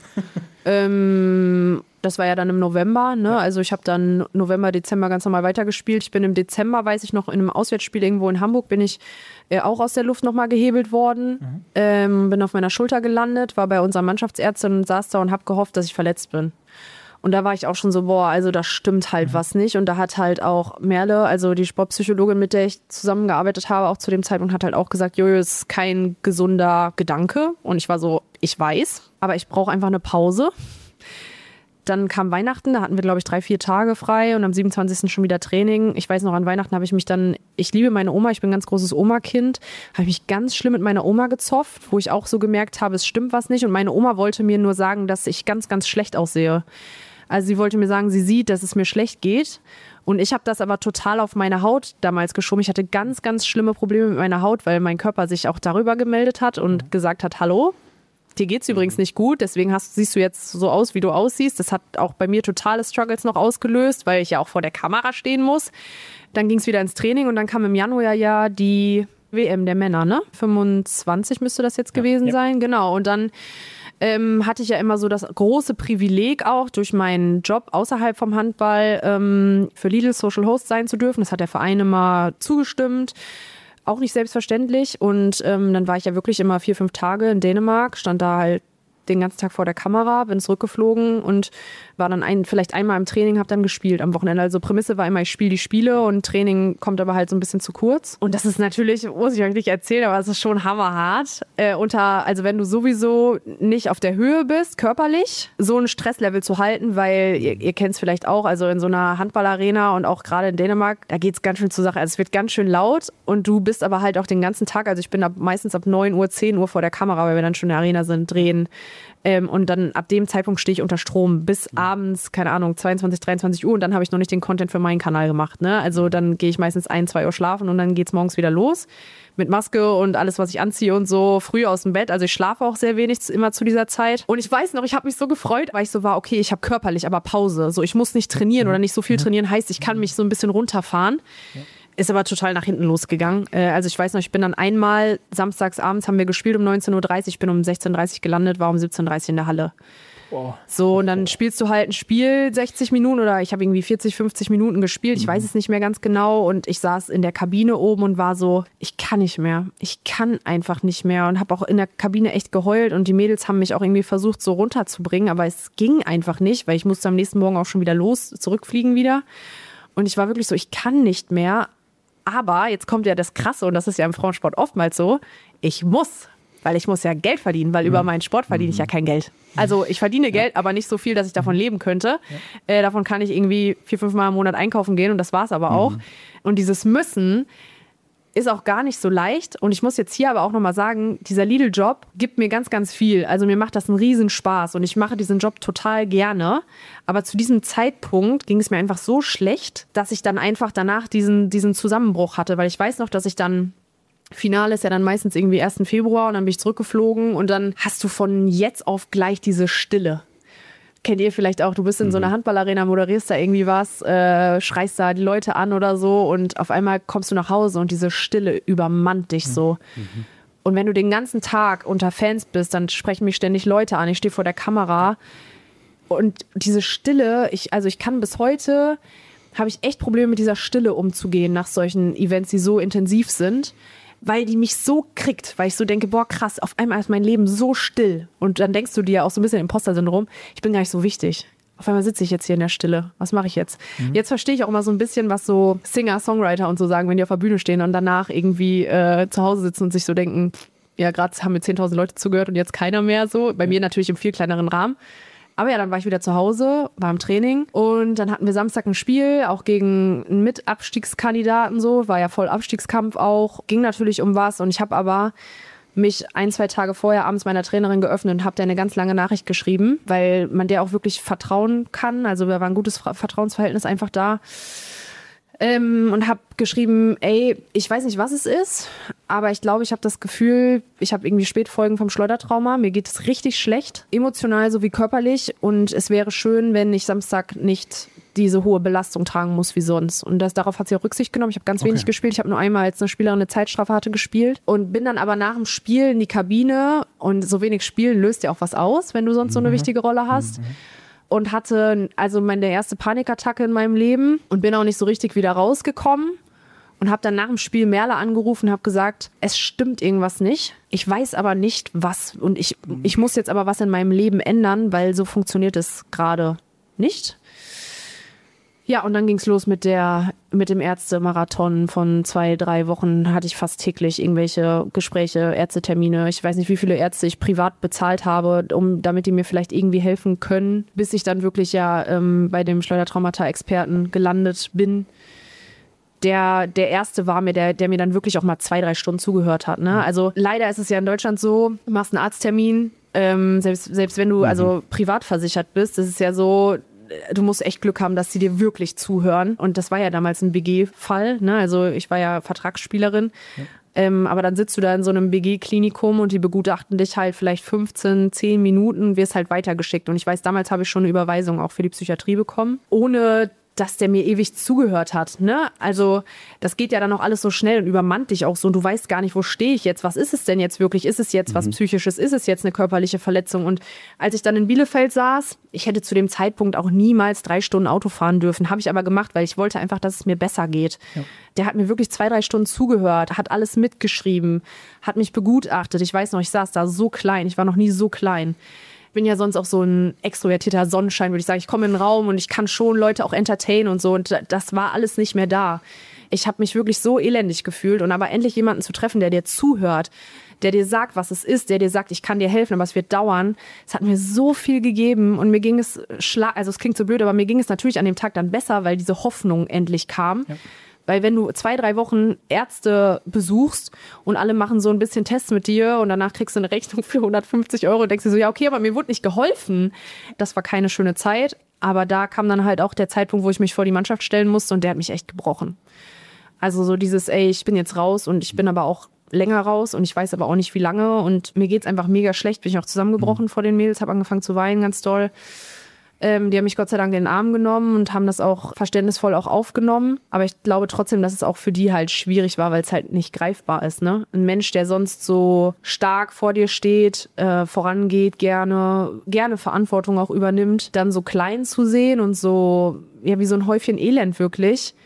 [SPEAKER 4] ähm, das war ja dann im November, ne? Ja. Also ich habe dann November, Dezember ganz normal weitergespielt. Ich bin im Dezember, weiß ich noch, in einem Auswärtsspiel irgendwo in Hamburg, bin ich äh, auch aus der Luft nochmal gehebelt worden. Mhm. Ähm, bin auf meiner Schulter gelandet, war bei unserer Mannschaftsärztin und saß da und habe gehofft, dass ich verletzt bin. Und da war ich auch schon so, boah, also da stimmt halt mhm. was nicht. Und da hat halt auch Merle, also die Sportpsychologin, mit der ich zusammengearbeitet habe, auch zu dem Zeitpunkt, hat halt auch gesagt, Jojo, ist kein gesunder Gedanke. Und ich war so, ich weiß, aber ich brauche einfach eine Pause. Dann kam Weihnachten, da hatten wir, glaube ich, drei, vier Tage frei und am siebenundzwanzigsten schon wieder Training. Ich weiß noch, an Weihnachten habe ich mich dann, ich liebe meine Oma, ich bin ein ganz großes Oma-Kind, habe ich mich ganz schlimm mit meiner Oma gezofft, wo ich auch so gemerkt habe, es stimmt was nicht. Und meine Oma wollte mir nur sagen, dass ich ganz, ganz schlecht aussehe. Also sie wollte mir sagen, sie sieht, dass es mir schlecht geht. Und ich habe das aber total auf meine Haut damals geschoben. Ich hatte ganz, ganz schlimme Probleme mit meiner Haut, weil mein Körper sich auch darüber gemeldet hat und gesagt hat, hallo, Dir geht's übrigens nicht gut, deswegen hast, siehst du jetzt so aus, wie du aussiehst. Das hat auch bei mir totale Struggles noch ausgelöst, weil ich ja auch vor der Kamera stehen muss. Dann ging es wieder ins Training und dann kam im Januar ja die W M der Männer, ne? fünfundzwanzig müsste das jetzt gewesen
[SPEAKER 2] ja.
[SPEAKER 4] sein, genau. Und dann ähm, hatte ich ja immer so das große Privileg auch, durch meinen Job außerhalb vom Handball ähm, für Lidl Social Host sein zu dürfen. Das hat der Verein immer zugestimmt. Auch nicht selbstverständlich. Und ähm, dann war ich ja wirklich immer vier, fünf Tage in Dänemark, stand da halt den ganzen Tag vor der Kamera, bin zurückgeflogen und war dann ein, vielleicht einmal im Training, habe dann gespielt am Wochenende. Also Prämisse war immer, ich spiele die Spiele und Training kommt aber halt so ein bisschen zu kurz. Und das ist natürlich, muss ich euch nicht erzählen, aber es ist schon hammerhart. Äh, unter, also wenn du sowieso nicht auf der Höhe bist, körperlich, so ein Stresslevel zu halten, weil ihr, ihr kennt es vielleicht auch, also in so einer Handballarena und auch gerade in Dänemark, da geht es ganz schön zur Sache. Also es wird ganz schön laut und du bist aber halt auch den ganzen Tag, also ich bin ab, meistens ab neun Uhr, zehn Uhr vor der Kamera, weil wir dann schon in der Arena sind, drehen. Ähm, und dann ab dem Zeitpunkt stehe ich unter Strom bis abends, keine Ahnung, zweiundzwanzig, dreiundzwanzig Uhr und dann habe ich noch nicht den Content für meinen Kanal gemacht. Ne? Also dann gehe ich meistens ein, zwei Uhr schlafen und dann geht's morgens wieder los mit Maske und alles, was ich anziehe und so, früh aus dem Bett. Also ich schlafe auch sehr wenig immer zu dieser Zeit. Und ich weiß noch, ich habe mich so gefreut, weil ich so war, okay, ich habe körperlich aber Pause. So, ich muss nicht trainieren oder nicht so viel trainieren, heißt, ich kann mich so ein bisschen runterfahren. Ja. Ist aber total nach hinten losgegangen. Also ich weiß noch, ich bin dann einmal, samstags abends haben wir gespielt um neunzehn Uhr dreißig, ich bin um sechzehn Uhr dreißig gelandet, war um siebzehn Uhr dreißig in der Halle. Wow. So, und dann spielst du halt ein Spiel sechzig Minuten oder ich habe irgendwie vierzig, fünfzig Minuten gespielt, ich weiß es nicht mehr ganz genau und ich saß in der Kabine oben und war so, ich kann nicht mehr, ich kann einfach nicht mehr und habe auch in der Kabine echt geheult und die Mädels haben mich auch irgendwie versucht so runterzubringen, aber es ging einfach nicht, weil ich musste am nächsten Morgen auch schon wieder los, zurückfliegen wieder und ich war wirklich so, ich kann nicht mehr. Aber jetzt kommt ja das Krasse, und das ist ja im Frauensport oftmals so, ich muss, weil ich muss ja Geld verdienen, weil mhm. über meinen Sport verdiene ich ja kein Geld. Also ich verdiene ja. Geld, aber nicht so viel, dass ich davon leben könnte. Ja. Äh, davon kann ich irgendwie vier, fünf Mal im Monat einkaufen gehen und das war's aber mhm. auch. Und dieses Müssen ist auch gar nicht so leicht. Und ich muss jetzt hier aber auch nochmal sagen, dieser Lidl-Job gibt mir ganz, ganz viel. Also mir macht das einen riesen Spaß und ich mache diesen Job total gerne. Aber zu diesem Zeitpunkt ging es mir einfach so schlecht, dass ich dann einfach danach diesen, diesen Zusammenbruch hatte. Weil ich weiß noch, dass ich dann, Finale ist ja dann meistens irgendwie ersten Februar und dann bin ich zurückgeflogen und dann hast du von jetzt auf gleich diese Stille. Kennt ihr vielleicht auch, du bist in so einer Handballarena, moderierst da irgendwie was, äh, schreist da die Leute an oder so und auf einmal kommst du nach Hause und diese Stille übermannt dich so. Mhm. Und wenn du den ganzen Tag unter Fans bist, dann sprechen mich ständig Leute an, ich stehe vor der Kamera und diese Stille, ich, also ich kann bis heute, habe ich echt Probleme mit dieser Stille umzugehen nach solchen Events, die so intensiv sind. Weil die mich so kriegt, weil ich so denke, boah krass, auf einmal ist mein Leben so still. Und dann denkst du dir auch so ein bisschen Imposter-Syndrom, ich bin gar nicht so wichtig. Auf einmal sitze ich jetzt hier in der Stille. Was mache ich jetzt? Mhm. Jetzt verstehe ich auch immer so ein bisschen, was so Singer, Songwriter und so sagen, wenn die auf der Bühne stehen und danach irgendwie äh, zu Hause sitzen und sich so denken, ja gerade haben mir zehntausend Leute zugehört und jetzt keiner mehr so. Bei mir natürlich im viel kleineren Rahmen. Aber ja, dann war ich wieder zu Hause, war im Training und dann hatten wir Samstag ein Spiel, auch gegen einen Mitabstiegskandidaten so, war ja voll Abstiegskampf auch, ging natürlich um was und ich habe aber mich ein, zwei Tage vorher abends meiner Trainerin geöffnet und habe der eine ganz lange Nachricht geschrieben, weil man der auch wirklich vertrauen kann, also da war ein gutes Vertrauensverhältnis einfach da. Ähm, und habe geschrieben, ey, ich weiß nicht, was es ist, aber ich glaube, ich habe das Gefühl, ich habe irgendwie Spätfolgen vom Schleudertrauma, mir geht es richtig schlecht, emotional sowie körperlich und es wäre schön, wenn ich Samstag nicht diese hohe Belastung tragen muss wie sonst. Und das, darauf hat sie auch Rücksicht genommen. Ich habe ganz okay. wenig gespielt. Ich habe nur einmal, als eine Spielerin eine Zeitstrafe hatte, gespielt und bin dann aber nach dem Spiel in die Kabine und so wenig Spielen löst ja auch was aus, wenn du sonst so eine wichtige Rolle hast. Mhm. Und hatte also meine erste Panikattacke in meinem Leben und bin auch nicht so richtig wieder rausgekommen und habe dann nach dem Spiel Merle angerufen und habe gesagt, es stimmt irgendwas nicht. Ich weiß aber nicht, was und ich, ich muss jetzt aber was in meinem Leben ändern, weil so funktioniert es gerade nicht. Ja, und dann ging's los mit der, mit dem Ärztemarathon von zwei, drei Wochen hatte ich fast täglich irgendwelche Gespräche, Ärztetermine. Ich weiß nicht, wie viele Ärzte ich privat bezahlt habe, um, damit die mir vielleicht irgendwie helfen können, bis ich dann wirklich ja ähm, bei dem Schleudertraumata-Experten gelandet bin. Der, der erste war mir, der, der mir dann wirklich auch mal zwei, drei Stunden zugehört hat. Ne? Also leider ist es ja in Deutschland so, du machst einen Arzttermin, ähm, selbst, selbst wenn du mhm. also privat versichert bist, das ist ja so, du musst echt Glück haben, dass sie dir wirklich zuhören. Und das war ja damals ein B G-Fall. Ne? Also ich war ja Vertragsspielerin. Ja. Ähm, aber dann sitzt du da in so einem B G-Klinikum und die begutachten dich halt vielleicht fünfzehn, zehn Minuten, wirst halt weitergeschickt. Und ich weiß, damals habe ich schon eine Überweisung auch für die Psychiatrie bekommen, ohne dass der mir ewig zugehört hat, ne? Also das geht ja dann auch alles so schnell und übermannt dich auch so und du weißt gar nicht, wo stehe ich jetzt, was ist es denn jetzt wirklich, ist es jetzt was Psychisches, ist es jetzt eine körperliche Verletzung? Und als ich dann in Bielefeld saß, ich hätte zu dem Zeitpunkt auch niemals drei Stunden Auto fahren dürfen, habe ich aber gemacht, weil ich wollte einfach, dass es mir besser geht. Ja. Der hat mir wirklich zwei, drei Stunden zugehört, hat alles mitgeschrieben, hat mich begutachtet. Ich weiß noch, ich saß da so klein, ich war noch nie so klein. Ich bin ja sonst auch so ein extrovertierter Sonnenschein, würde ich sagen. Ich komme in den Raum und ich kann schon Leute auch entertainen und so. Und das war alles nicht mehr da. Ich habe mich wirklich so elendig gefühlt. Und aber endlich jemanden zu treffen, der dir zuhört, der dir sagt, was es ist, der dir sagt, ich kann dir helfen, aber es wird dauern. Es hat mir so viel gegeben und mir ging es, schla- also es klingt so blöd, aber mir ging es natürlich an dem Tag dann besser, weil diese Hoffnung endlich kam. Ja. Weil wenn du zwei, drei Wochen Ärzte besuchst und alle machen so ein bisschen Tests mit dir und danach kriegst du eine Rechnung für hundertfünfzig Euro und denkst dir so, ja okay, aber mir wurde nicht geholfen. Das war keine schöne Zeit, aber da kam dann halt auch der Zeitpunkt, wo ich mich vor die Mannschaft stellen musste und der hat mich echt gebrochen. Also so dieses, ey, ich bin jetzt raus und ich bin aber auch länger raus und ich weiß aber auch nicht, wie lange und mir geht's einfach mega schlecht. Bin ich auch zusammengebrochen mhm. vor den Mädels, habe angefangen zu weinen, ganz doll. Ähm, die haben mich Gott sei Dank in den Arm genommen und haben das auch verständnisvoll auch aufgenommen. Aber ich glaube trotzdem, dass es auch für die halt schwierig war, weil es halt nicht greifbar ist. Ne? Ein Mensch, der sonst so stark vor dir steht, äh, vorangeht, gerne, gerne Verantwortung auch übernimmt, dann so klein zu sehen und so, ja, wie so ein Häufchen Elend wirklich.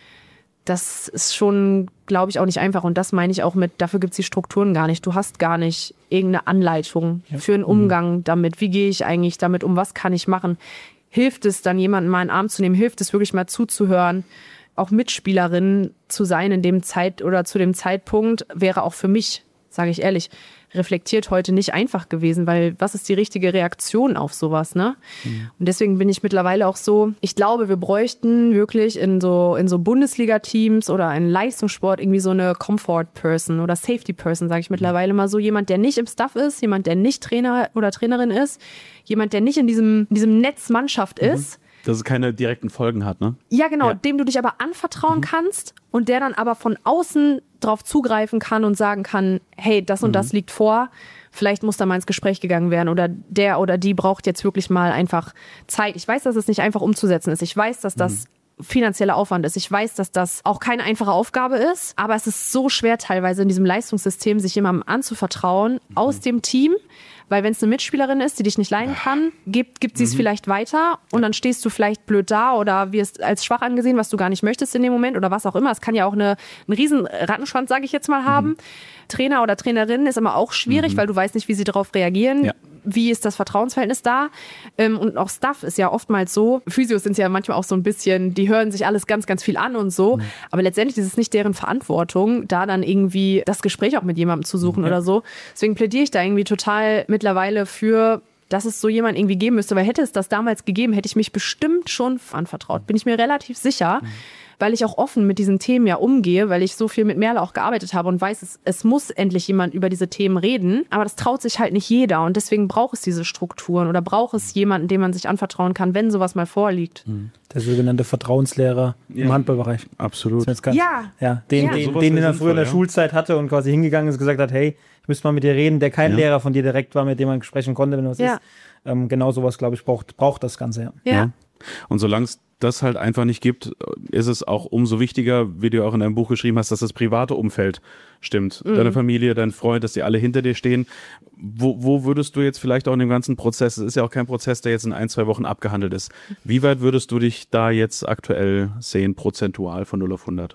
[SPEAKER 4] Das ist schon, glaube ich, auch nicht einfach. Und das meine ich auch mit, dafür gibt es die Strukturen gar nicht. Du hast gar nicht irgendeine Anleitung ja. für einen Umgang damit. Wie gehe ich eigentlich damit um? Was kann ich machen? Hilft es dann, jemanden mal in den Arm zu nehmen? Hilft es wirklich mal zuzuhören? Auch Mitspielerin zu sein in dem Zeit oder zu dem Zeitpunkt wäre auch für mich, sage ich ehrlich, reflektiert heute nicht einfach gewesen, weil was ist die richtige Reaktion auf sowas, ne? Mhm. Und deswegen bin ich mittlerweile auch so, ich glaube, wir bräuchten wirklich in so, in so Bundesliga-Teams oder in Leistungssport irgendwie so eine Comfort-Person oder Safety-Person, sage ich mittlerweile mal so. Jemand, der nicht im Staff ist, jemand, der nicht Trainer oder Trainerin ist, jemand, der nicht in diesem, in diesem Netz Mannschaft mhm. ist.
[SPEAKER 3] Dass es keine direkten Folgen hat, ne?
[SPEAKER 4] Ja, genau,
[SPEAKER 3] ja.
[SPEAKER 4] dem du dich aber anvertrauen mhm. kannst und der dann aber von außen drauf zugreifen kann und sagen kann, hey, das und mhm. das liegt vor, vielleicht muss da mal ins Gespräch gegangen werden oder der oder die braucht jetzt wirklich mal einfach Zeit. Ich weiß, dass es nicht einfach umzusetzen ist. Ich weiß, dass das mhm. finanzieller Aufwand ist. Ich weiß, dass das auch keine einfache Aufgabe ist, aber es ist so schwer teilweise in diesem Leistungssystem, sich jemandem anzuvertrauen mhm. aus dem Team. Weil wenn es eine Mitspielerin ist, die dich nicht leiden kann, gibt, gibt sie es mhm. vielleicht weiter und dann stehst du vielleicht blöd da oder wirst als schwach angesehen, was du gar nicht möchtest in dem Moment oder was auch immer. Es kann ja auch eine, einen riesen Rattenschwanz, sage ich jetzt mal, haben. Mhm. Trainer oder Trainerin ist immer auch schwierig, mhm. weil du weißt nicht, wie sie darauf reagieren. Ja. Wie ist das Vertrauensverhältnis da? Und auch Staff ist ja oftmals so, Physios sind ja manchmal auch so ein bisschen, die hören sich alles ganz, ganz viel an und so, mhm. aber letztendlich ist es nicht deren Verantwortung, da dann irgendwie das Gespräch auch mit jemandem zu suchen mhm. oder so. Deswegen plädiere ich da irgendwie total mittlerweile für, dass es so jemand irgendwie geben müsste, weil hätte es das damals gegeben, hätte ich mich bestimmt schon anvertraut. Bin ich mir relativ sicher. Mhm. Weil ich auch offen mit diesen Themen ja umgehe, weil ich so viel mit Merle auch gearbeitet habe und weiß, es, es muss endlich jemand über diese Themen reden. Aber das traut sich halt nicht jeder und deswegen braucht es diese Strukturen oder braucht es jemanden, dem man sich anvertrauen kann, wenn sowas mal vorliegt.
[SPEAKER 2] Der sogenannte Vertrauenslehrer ja. im Handballbereich.
[SPEAKER 3] Absolut.
[SPEAKER 2] Ganz, ja. ja. Den, ja. den, den, den er früher in der ja. Schulzeit hatte und quasi hingegangen ist und gesagt hat, hey, ich müsste mal mit dir reden, der kein ja. Lehrer von dir direkt war, mit dem man sprechen konnte, wenn was ja. ist. Ähm, genau sowas, glaube ich, braucht, braucht das Ganze. Ja.
[SPEAKER 4] ja. ja.
[SPEAKER 3] Und solange es das halt einfach nicht gibt, ist es auch umso wichtiger, wie du auch in deinem Buch geschrieben hast, dass das private Umfeld stimmt. Mhm. Deine Familie, dein Freund, dass die alle hinter dir stehen. Wo, wo würdest du jetzt vielleicht auch in dem ganzen Prozess, es ist ja auch kein Prozess, der jetzt in ein, zwei Wochen abgehandelt ist, wie weit würdest du dich da jetzt aktuell sehen, prozentual von null auf hundert?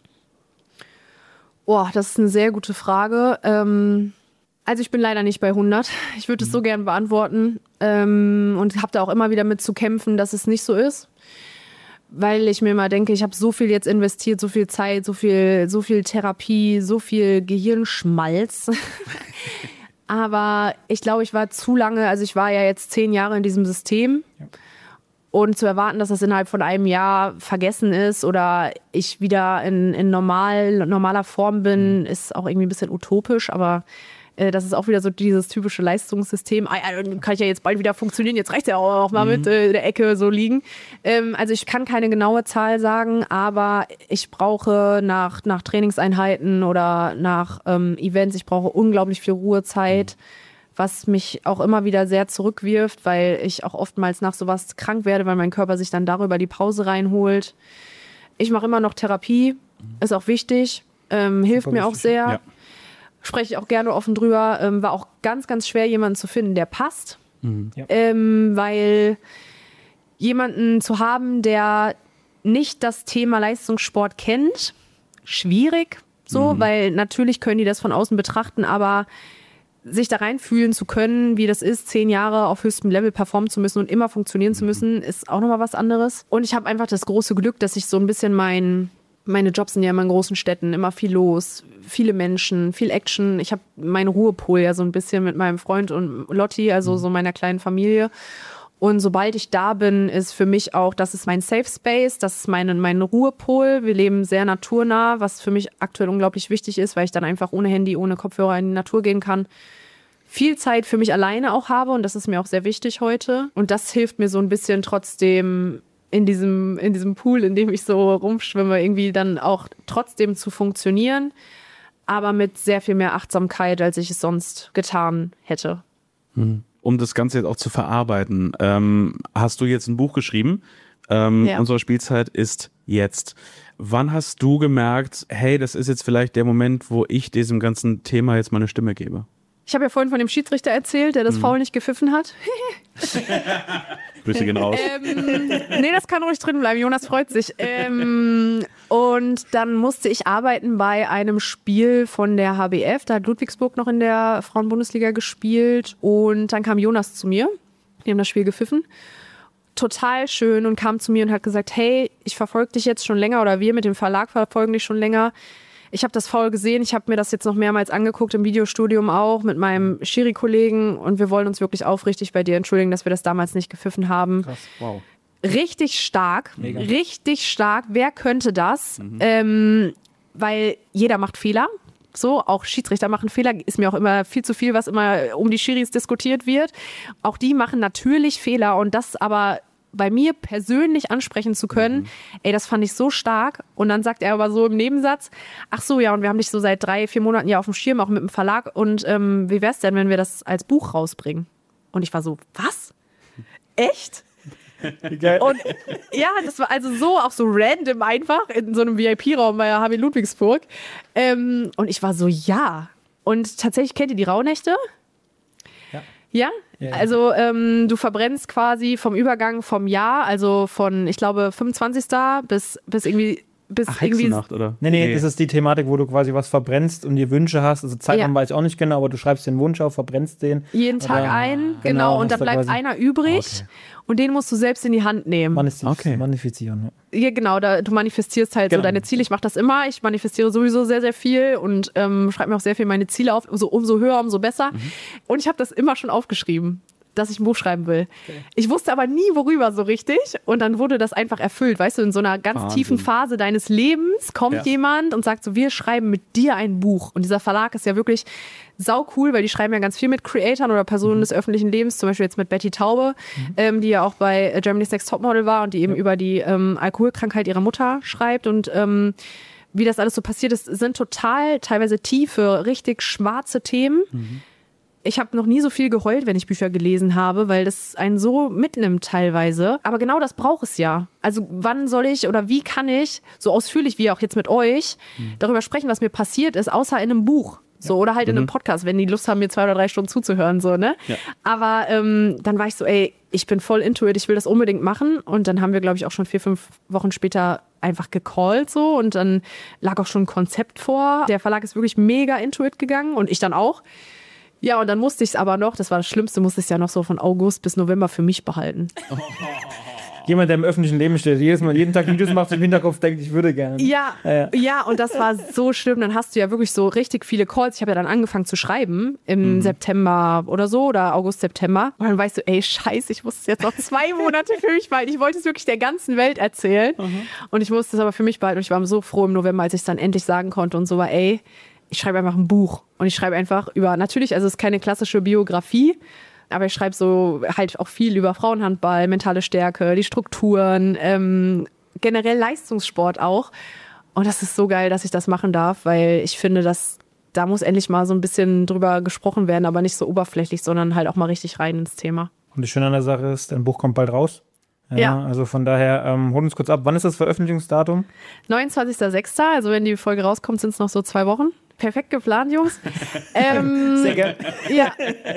[SPEAKER 4] Boah, das ist eine sehr gute Frage. Ähm Also ich bin leider nicht bei hundert. Ich würde es so gern beantworten ähm, und habe da auch immer wieder mit zu kämpfen, dass es nicht so ist. Weil ich mir mal denke, ich habe so viel jetzt investiert, so viel Zeit, so viel, so viel Therapie, so viel Gehirnschmalz. Aber ich glaube, ich war zu lange, also ich war ja jetzt zehn Jahre in diesem System. Ja. Und zu erwarten, dass das innerhalb von einem Jahr vergessen ist oder ich wieder in, in normal, normaler Form bin, ist auch irgendwie ein bisschen utopisch. Aber Äh, das ist auch wieder so dieses typische Leistungssystem. Ah, ja, dann kann ich ja jetzt bald wieder funktionieren, jetzt reicht ja auch mal mhm. mit äh, der Ecke so liegen. Ähm, also ich kann keine genaue Zahl sagen, aber ich brauche nach, nach Trainingseinheiten oder nach ähm, Events, ich brauche unglaublich viel Ruhezeit, mhm. was mich auch immer wieder sehr zurückwirft, weil ich auch oftmals nach sowas krank werde, weil mein Körper sich dann darüber die Pause reinholt. Ich mache immer noch Therapie, ist auch wichtig, ähm, hilft mir auch sehr. Ja. Spreche ich auch gerne offen drüber. Ähm, war auch ganz, ganz schwer, jemanden zu finden, der passt. Mhm. Ja. Ähm, weil jemanden zu haben, der nicht das Thema Leistungssport kennt, schwierig. So, mhm. weil natürlich können die das von außen betrachten, aber sich da reinfühlen zu können, wie das ist, zehn Jahre auf höchstem Level performen zu müssen und immer funktionieren zu müssen, ist auch nochmal was anderes. Und ich habe einfach das große Glück, dass ich so ein bisschen mein, meine Jobs sind ja immer in großen Städten, immer viel los, viele Menschen, viel Action. Ich habe meinen Ruhepol ja so ein bisschen mit meinem Freund und Lotti, also so meiner kleinen Familie. Und sobald ich da bin, ist für mich auch, das ist mein Safe Space, das ist mein, mein Ruhepol. Wir leben sehr naturnah, was für mich aktuell unglaublich wichtig ist, weil ich dann einfach ohne Handy, ohne Kopfhörer in die Natur gehen kann. Viel Zeit für mich alleine auch habe und das ist mir auch sehr wichtig heute. Und das hilft mir so ein bisschen trotzdem in diesem, in diesem Pool, in dem ich so rumschwimme, irgendwie dann auch trotzdem zu funktionieren, aber mit sehr viel mehr Achtsamkeit, als ich es sonst getan hätte.
[SPEAKER 3] Mhm. Um das Ganze jetzt auch zu verarbeiten, ähm, hast du jetzt ein Buch geschrieben. Ähm, ja. Unsere Spielzeit ist jetzt. Wann hast du gemerkt, hey, das ist jetzt vielleicht der Moment, wo ich diesem ganzen Thema jetzt meine Stimme gebe?
[SPEAKER 4] Ich habe ja vorhin von dem Schiedsrichter erzählt, der das mhm. Foul nicht gepfiffen hat.
[SPEAKER 3] Grüße gehen raus.
[SPEAKER 4] Ähm, nee, das kann ruhig drin bleiben. Jonas freut sich. Ähm, und dann musste ich arbeiten bei einem Spiel von der H B F. Da hat Ludwigsburg noch in der Frauenbundesliga gespielt. Und dann kam Jonas zu mir. Die haben das Spiel gepfiffen. Total schön und kam zu mir und hat gesagt, hey, ich verfolge dich jetzt schon länger oder wir mit dem Verlag verfolgen dich schon länger. Ich habe das Foul gesehen, ich habe mir das jetzt noch mehrmals angeguckt, im Videostudium auch, mit meinem Schiri-Kollegen und wir wollen uns wirklich aufrichtig bei dir entschuldigen, dass wir das damals nicht gepfiffen haben.
[SPEAKER 2] Krass, wow.
[SPEAKER 4] Richtig stark, Mega. richtig stark. Wer könnte das? Mhm. Ähm, weil jeder macht Fehler. So, auch Schiedsrichter machen Fehler, ist mir auch immer viel zu viel, was immer um die Schiris diskutiert wird. Auch die machen natürlich Fehler und das aber bei mir persönlich ansprechen zu können, mhm. ey, das fand ich so stark. Und dann sagt er aber so im Nebensatz, ach so, ja, und wir haben dich so seit drei, vier Monaten ja auf dem Schirm, auch mit dem Verlag. Und ähm, wie wär's denn, wenn wir das als Buch rausbringen? Und ich war so, was? Echt?
[SPEAKER 2] Geil.
[SPEAKER 4] Und ja, das war also so, auch so random einfach in so einem V I P-Raum bei H B Ludwigsburg. Ähm, und ich war so, ja. Und tatsächlich, kennt ihr die Rauhnächte?
[SPEAKER 2] Ja.
[SPEAKER 4] Ja?
[SPEAKER 2] Ja, ja.
[SPEAKER 4] Also ähm, du verbrennst quasi vom Übergang vom Jahr, also von, ich glaube, fünfundzwanzigsten bis, bis irgendwie... Bis
[SPEAKER 3] Ach,
[SPEAKER 4] irgendwie
[SPEAKER 3] Hexennacht, oder?
[SPEAKER 2] Nee, nee,
[SPEAKER 3] nee,
[SPEAKER 2] das ist die Thematik, wo du quasi was verbrennst und dir Wünsche hast. Also Zeitraum
[SPEAKER 4] Ja.
[SPEAKER 2] weiß ich auch nicht genau, aber du schreibst den Wunsch auf, verbrennst den.
[SPEAKER 4] jeden Tag
[SPEAKER 2] Oder-
[SPEAKER 4] ein,
[SPEAKER 2] Genau,
[SPEAKER 4] genau, und
[SPEAKER 2] hast
[SPEAKER 4] dann
[SPEAKER 2] du
[SPEAKER 4] bleibt
[SPEAKER 2] quasi-
[SPEAKER 4] einer übrig
[SPEAKER 3] Okay.
[SPEAKER 4] und den musst du selbst in die Hand nehmen.
[SPEAKER 2] Manifest-
[SPEAKER 3] Okay.
[SPEAKER 2] Manifestieren. Ja.
[SPEAKER 4] Ja, genau, da, du manifestierst halt so
[SPEAKER 2] Genau.
[SPEAKER 4] deine Ziele. Ich mache das immer. Ich manifestiere sowieso sehr, sehr viel und ähm, schreibe mir auch sehr viel meine Ziele auf. Umso, umso höher, umso besser.
[SPEAKER 2] Mhm.
[SPEAKER 4] Und ich habe das immer schon aufgeschrieben, dass ich ein Buch schreiben will. Okay. Ich wusste aber nie, worüber so richtig. Und dann wurde das einfach erfüllt. Weißt du, in so einer ganz
[SPEAKER 3] Wahnsinn.
[SPEAKER 4] tiefen Phase deines Lebens kommt
[SPEAKER 3] Ja.
[SPEAKER 4] jemand und sagt so, wir schreiben mit dir ein Buch. Und dieser Verlag ist ja wirklich sau cool, weil die schreiben ja ganz viel mit Creatoren oder Personen mhm. des öffentlichen Lebens, zum Beispiel jetzt mit Betty Taube, mhm. ähm, die ja auch bei Germany's Next Topmodel war und die eben ja. über die ähm, Alkoholkrankheit ihrer Mutter schreibt und ähm, wie das alles so passiert ist, sind total teilweise tiefe, richtig schwarze Themen. Mhm. Ich habe noch nie so viel geheult, wenn ich Bücher gelesen habe, weil das einen so mitnimmt teilweise. Aber genau das braucht es ja. Also wann soll ich oder wie kann ich, so ausführlich wie auch jetzt mit euch, mhm. darüber sprechen, was mir passiert ist, außer in einem Buch. So, oder halt mhm. in einem Podcast, wenn die Lust haben, mir zwei oder drei Stunden zuzuhören. So, ne?
[SPEAKER 3] Ja.
[SPEAKER 4] Aber ähm, dann war ich so, ey, ich bin voll into it, ich will das unbedingt machen. Und dann haben wir, glaube ich, auch schon vier, fünf Wochen später einfach gecallt so. Und dann lag auch schon ein Konzept vor. Der Verlag ist wirklich mega into it gegangen und ich dann auch. Ja, und dann musste ich es aber noch, das war das Schlimmste, musste ich es ja noch so von August bis November für mich behalten.
[SPEAKER 2] Jemand, der im öffentlichen Leben steht, jedes Mal, jeden Tag Videos macht, im Hinterkopf denkt, ich würde gerne.
[SPEAKER 4] Ja,
[SPEAKER 2] Ja, ja.
[SPEAKER 4] ja, und das war so schlimm. Dann hast du ja wirklich so richtig viele Calls. Ich habe ja dann angefangen zu schreiben im mhm. September oder so oder August, September. Und dann weißt du, ey, scheiße, ich muss es jetzt noch zwei Monate für mich behalten. Ich wollte es wirklich der ganzen Welt erzählen. Mhm. Und ich musste es aber für mich behalten. Und ich war so froh im November, als ich es dann endlich sagen konnte und so war, ey, ich schreibe einfach ein Buch. Und ich schreibe einfach über, natürlich, also es ist keine klassische Biografie, aber ich schreibe so halt auch viel über Frauenhandball, mentale Stärke, die Strukturen, ähm, generell Leistungssport auch. Und das ist so geil, dass ich das machen darf, weil ich finde, dass da muss endlich mal so ein bisschen drüber gesprochen werden, aber nicht so oberflächlich, sondern halt auch mal richtig rein ins Thema.
[SPEAKER 2] Und das Schöne an der Sache ist, dein Buch kommt bald raus. Ja,
[SPEAKER 4] Ja.
[SPEAKER 2] Also von daher, ähm, hol uns kurz ab. Wann ist das Veröffentlichungsdatum?
[SPEAKER 4] neunundzwanzigster sechster Also wenn die Folge rauskommt, sind es noch so zwei Wochen. Perfekt geplant, Jungs. ähm,
[SPEAKER 2] Sehr gerne.
[SPEAKER 4] Ja.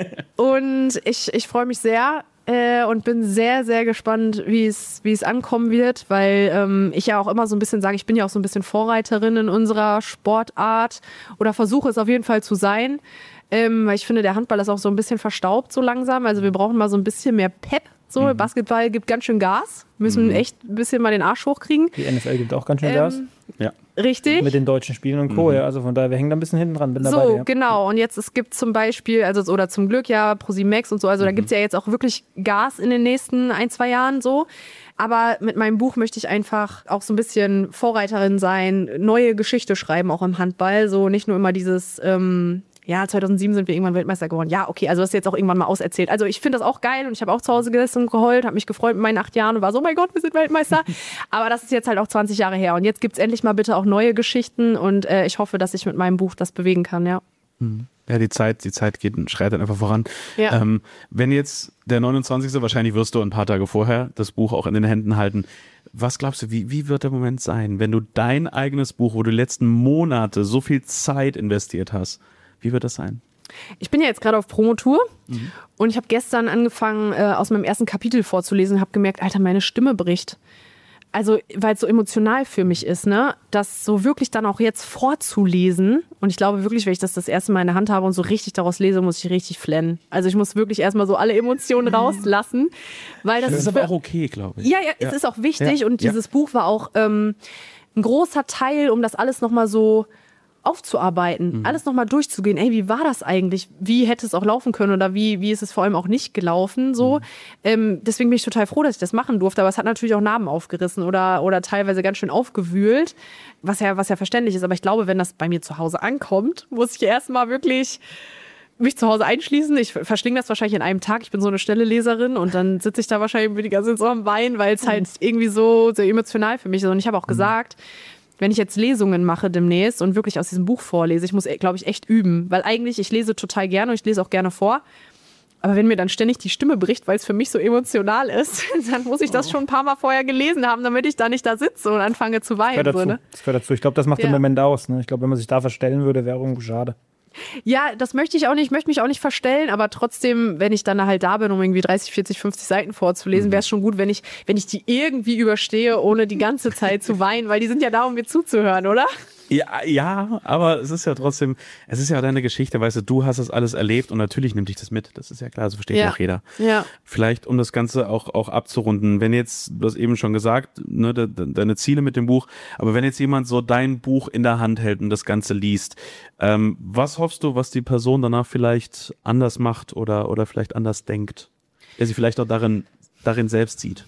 [SPEAKER 4] Und ich, ich freue mich sehr äh, und bin sehr, sehr gespannt, wie es wie es ankommen wird, weil ähm, ich ja auch immer so ein bisschen sage, ich bin ja auch so ein bisschen Vorreiterin in unserer Sportart oder versuche es auf jeden Fall zu sein. Ähm, weil ich finde, der Handball ist auch so ein bisschen verstaubt so langsam. Also wir brauchen mal so ein bisschen mehr Pep. So, mhm. Basketball gibt ganz schön Gas. Wir müssen mhm. echt ein bisschen mal den Arsch hochkriegen.
[SPEAKER 2] Die N F L gibt auch ganz schön
[SPEAKER 4] Ähm,
[SPEAKER 2] Gas.
[SPEAKER 3] Ja.
[SPEAKER 4] Richtig.
[SPEAKER 2] Mit den deutschen Spielen und Co.
[SPEAKER 3] Mhm.
[SPEAKER 2] Ja. Also von daher, wir hängen da ein bisschen hinten dran. Bin
[SPEAKER 4] So,
[SPEAKER 2] dabei, ja.
[SPEAKER 4] genau. Und jetzt, es gibt zum Beispiel, also oder zum Glück ja ProSieben-Max und so, also mhm. da gibt's ja jetzt auch wirklich Gas in den nächsten ein, zwei Jahren so. Aber mit meinem Buch möchte ich einfach auch so ein bisschen Vorreiterin sein, neue Geschichte schreiben, auch im Handball. So nicht nur immer dieses, ähm, ja, zweitausendsieben sind wir irgendwann Weltmeister geworden. Ja, okay, also das ist jetzt auch irgendwann mal auserzählt. Also ich finde das auch geil und ich habe auch zu Hause gesessen und geheult, habe mich gefreut mit meinen acht Jahren und war so, oh mein Gott, wir sind Weltmeister. Aber das ist jetzt halt auch zwanzig Jahre her und jetzt gibt's endlich mal bitte auch neue Geschichten und äh, ich hoffe, dass ich mit meinem Buch das bewegen kann, ja.
[SPEAKER 3] Ja, die Zeit, die Zeit geht und schreitet einfach voran.
[SPEAKER 4] Ja.
[SPEAKER 3] Ähm, wenn jetzt der neunundzwanzigste wahrscheinlich wirst du ein paar Tage vorher das Buch auch in den Händen halten. Was glaubst du, wie, wie wird der Moment sein, wenn du dein eigenes Buch, wo du die letzten Monate so viel Zeit investiert hast, wie wird das sein?
[SPEAKER 4] Ich bin ja jetzt gerade auf Promotour mhm. und ich habe gestern angefangen, äh, aus meinem ersten Kapitel vorzulesen und habe gemerkt, Alter, meine Stimme bricht. Also, weil es so emotional für mich ist, ne, das so wirklich dann auch jetzt vorzulesen. Und ich glaube wirklich, wenn ich das das erste Mal in der Hand habe und so richtig daraus lese, muss ich richtig flennen. Also ich muss wirklich erstmal so alle Emotionen rauslassen. Weil das,
[SPEAKER 3] Das ist
[SPEAKER 4] ist
[SPEAKER 3] aber auch okay, glaube ich.
[SPEAKER 4] Ja, ja, es ist auch wichtig.
[SPEAKER 3] Ja.
[SPEAKER 4] Und dieses
[SPEAKER 3] Ja.
[SPEAKER 4] Buch war auch ähm, ein großer Teil, um das alles nochmal so aufzuarbeiten, mhm. alles nochmal durchzugehen. Ey, wie war das eigentlich? Wie hätte es auch laufen können oder wie, wie ist es vor allem auch nicht gelaufen? So. Mhm. Ähm, deswegen bin ich total froh, dass ich das machen durfte. Aber es hat natürlich auch Narben aufgerissen oder, oder teilweise ganz schön aufgewühlt, was ja, was ja verständlich ist. Aber ich glaube, wenn das bei mir zu Hause ankommt, muss ich erstmal wirklich mich zu Hause einschließen. Ich verschlinge das wahrscheinlich in einem Tag. Ich bin so eine schnelle Leserin und dann sitze ich da wahrscheinlich die ganze Zeit so am Weinen, weil es mhm. halt irgendwie so, so emotional für mich ist. Und ich habe auch mhm. gesagt, wenn ich jetzt Lesungen mache demnächst und wirklich aus diesem Buch vorlese, ich muss, glaube ich, echt üben. Weil eigentlich, ich lese total gerne und ich lese auch gerne vor. Aber wenn mir dann ständig die Stimme bricht, weil es für mich so emotional ist, dann muss ich das schon ein paar Mal vorher gelesen haben, damit ich da nicht da sitze und anfange zu weinen.
[SPEAKER 2] Das gehört dazu.
[SPEAKER 4] So, ne?
[SPEAKER 2] Das gehört dazu. Ich glaube, das macht
[SPEAKER 4] Ja.
[SPEAKER 2] den Moment aus. Ne? Ich glaube, wenn man sich da verstellen würde, wäre irgendwo schade.
[SPEAKER 4] Ja, das möchte ich auch nicht. Ich möchte mich auch nicht verstellen, aber trotzdem, wenn ich dann halt da bin, um irgendwie dreißig, vierzig, fünfzig Seiten vorzulesen, wäre es schon gut, wenn ich, wenn ich die irgendwie überstehe, ohne die ganze Zeit zu weinen, weil die sind ja da, um mir zuzuhören, oder?
[SPEAKER 3] Ja, ja, aber es ist ja trotzdem, es ist ja deine Geschichte, weißt du, du hast das alles erlebt und natürlich nimmt dich das mit, das ist ja klar, so versteht
[SPEAKER 4] Ja.
[SPEAKER 3] auch jeder.
[SPEAKER 4] Ja.
[SPEAKER 3] Vielleicht, um das Ganze auch, auch abzurunden, wenn jetzt, du hast eben schon gesagt, ne, de, de, deine Ziele mit dem Buch, aber wenn jetzt jemand so dein Buch in der Hand hält und das Ganze liest, ähm, was hoffst du, was die Person danach vielleicht anders macht oder, oder vielleicht anders denkt, der sie vielleicht auch darin, darin selbst sieht?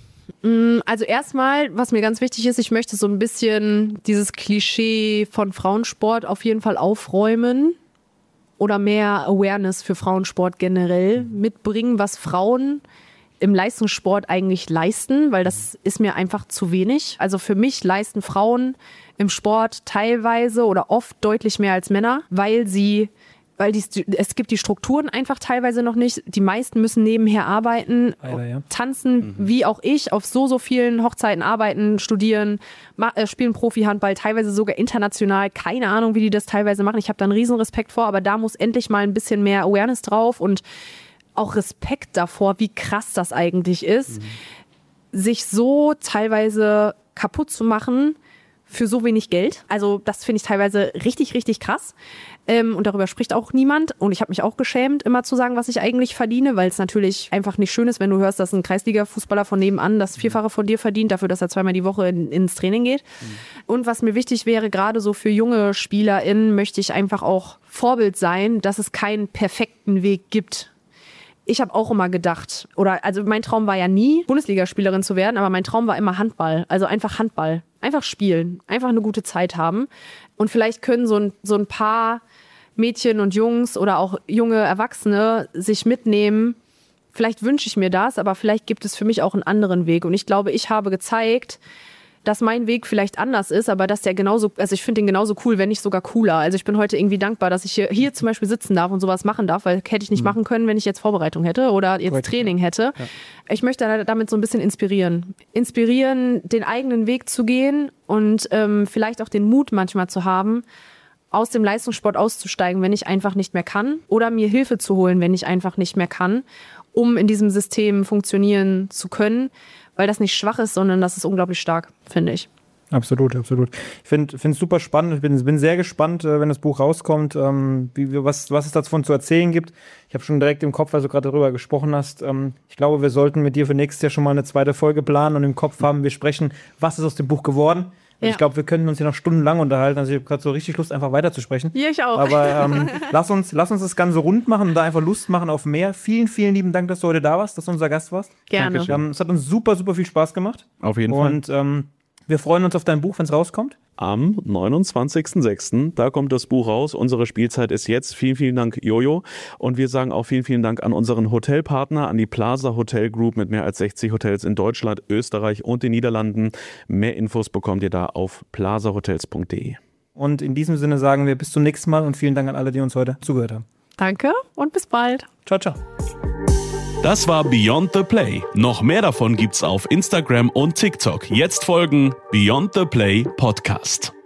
[SPEAKER 4] Also erstmal, was mir ganz wichtig ist, ich möchte so ein bisschen dieses Klischee von Frauensport auf jeden Fall aufräumen oder mehr Awareness für Frauensport generell mitbringen, was Frauen im Leistungssport eigentlich leisten, weil das ist mir einfach zu wenig. Also für mich leisten Frauen im Sport teilweise oder oft deutlich mehr als Männer, weil sie Weil die, es gibt die Strukturen einfach teilweise noch nicht. Die meisten müssen nebenher arbeiten,
[SPEAKER 2] Leider, ja.
[SPEAKER 4] tanzen,
[SPEAKER 3] Mhm.
[SPEAKER 4] wie auch ich, auf so, so vielen Hochzeiten arbeiten, studieren, ma- äh, spielen Profi-Handball, teilweise sogar international. Keine Ahnung, wie die das teilweise machen. Ich habe da einen riesen Respekt vor, aber da muss endlich mal ein bisschen mehr Awareness drauf und auch Respekt davor, wie krass das eigentlich ist,
[SPEAKER 3] Mhm.
[SPEAKER 4] sich so teilweise kaputt zu machen für so wenig Geld. Also das finde ich teilweise richtig, richtig krass. Ähm, und darüber spricht auch niemand. Und ich habe mich auch geschämt, immer zu sagen, was ich eigentlich verdiene, weil es natürlich einfach nicht schön ist, wenn du hörst, dass ein Kreisliga-Fußballer von nebenan das Vierfache von dir verdient, dafür, dass er zweimal die Woche in, ins Training geht. Mhm. Und was mir wichtig wäre, gerade so für junge SpielerInnen, möchte ich einfach auch Vorbild sein, dass es keinen perfekten Weg gibt. Ich habe auch immer gedacht, oder also mein Traum war ja nie, Bundesligaspielerin zu werden, aber mein Traum war immer Handball, also einfach Handball. Einfach spielen, einfach eine gute Zeit haben. Und vielleicht können so ein, so ein paar Mädchen und Jungs oder auch junge Erwachsene sich mitnehmen. Vielleicht wünsche ich mir das, aber vielleicht gibt es für mich auch einen anderen Weg. Und ich glaube, ich habe gezeigt, dass mein Weg vielleicht anders ist, aber dass der genauso, also ich finde den genauso cool, wenn nicht sogar cooler. Also ich bin heute irgendwie dankbar, dass ich hier, hier zum Beispiel sitzen darf und sowas machen darf, weil hätte ich nicht mhm. machen können, wenn ich jetzt Vorbereitung hätte oder jetzt Correct. Training hätte. Ja. Ich möchte damit so ein bisschen inspirieren. Inspirieren, den eigenen Weg zu gehen und ähm, vielleicht auch den Mut manchmal zu haben, aus dem Leistungssport auszusteigen, wenn ich einfach nicht mehr kann oder mir Hilfe zu holen, wenn ich einfach nicht mehr kann, um in diesem System funktionieren zu können. Weil das nicht schwach ist, sondern das ist unglaublich stark, finde ich.
[SPEAKER 2] Absolut, absolut. Ich finde es super spannend. Ich bin, bin sehr gespannt, wenn das Buch rauskommt, ähm, wie, was, was es davon zu erzählen gibt. Ich habe schon direkt im Kopf, weil du gerade darüber gesprochen hast, ähm, ich glaube, wir sollten mit dir für nächstes Jahr schon mal eine zweite Folge planen und im Kopf haben, wir sprechen, was ist aus dem Buch geworden. Ja. Ich glaube, wir können uns hier noch stundenlang unterhalten. Also ich habe gerade so richtig Lust, einfach weiterzusprechen.
[SPEAKER 4] Ja, ich auch.
[SPEAKER 2] Aber ähm, lass, uns, lass uns das Ganze rund machen und da einfach Lust machen auf mehr. Vielen, vielen lieben Dank, dass du heute da warst, dass du unser Gast warst.
[SPEAKER 4] Gerne.
[SPEAKER 2] Ähm, es hat uns super, super viel Spaß gemacht.
[SPEAKER 3] Auf jeden
[SPEAKER 2] und,
[SPEAKER 3] Fall.
[SPEAKER 2] Und ähm, wir freuen uns auf dein Buch, wenn es rauskommt.
[SPEAKER 3] Am neunundzwanzigsten sechsten Da kommt das Buch raus. Unsere Spielzeit ist jetzt. Vielen, vielen Dank, Jojo. Und wir sagen auch vielen, vielen Dank an unseren Hotelpartner, an die Plaza Hotel Group mit mehr als sechzig Hotels in Deutschland, Österreich und den Niederlanden. Mehr Infos bekommt ihr da auf plazahotels punkt de.
[SPEAKER 2] Und in diesem Sinne sagen wir bis zum nächsten Mal und vielen Dank an alle, die uns heute zugehört haben.
[SPEAKER 4] Danke und bis bald.
[SPEAKER 2] Ciao, ciao.
[SPEAKER 1] Das war Beyond the Play. Noch mehr davon gibt's auf Instagram und TikTok. Jetzt folgen Beyond the Play Podcast.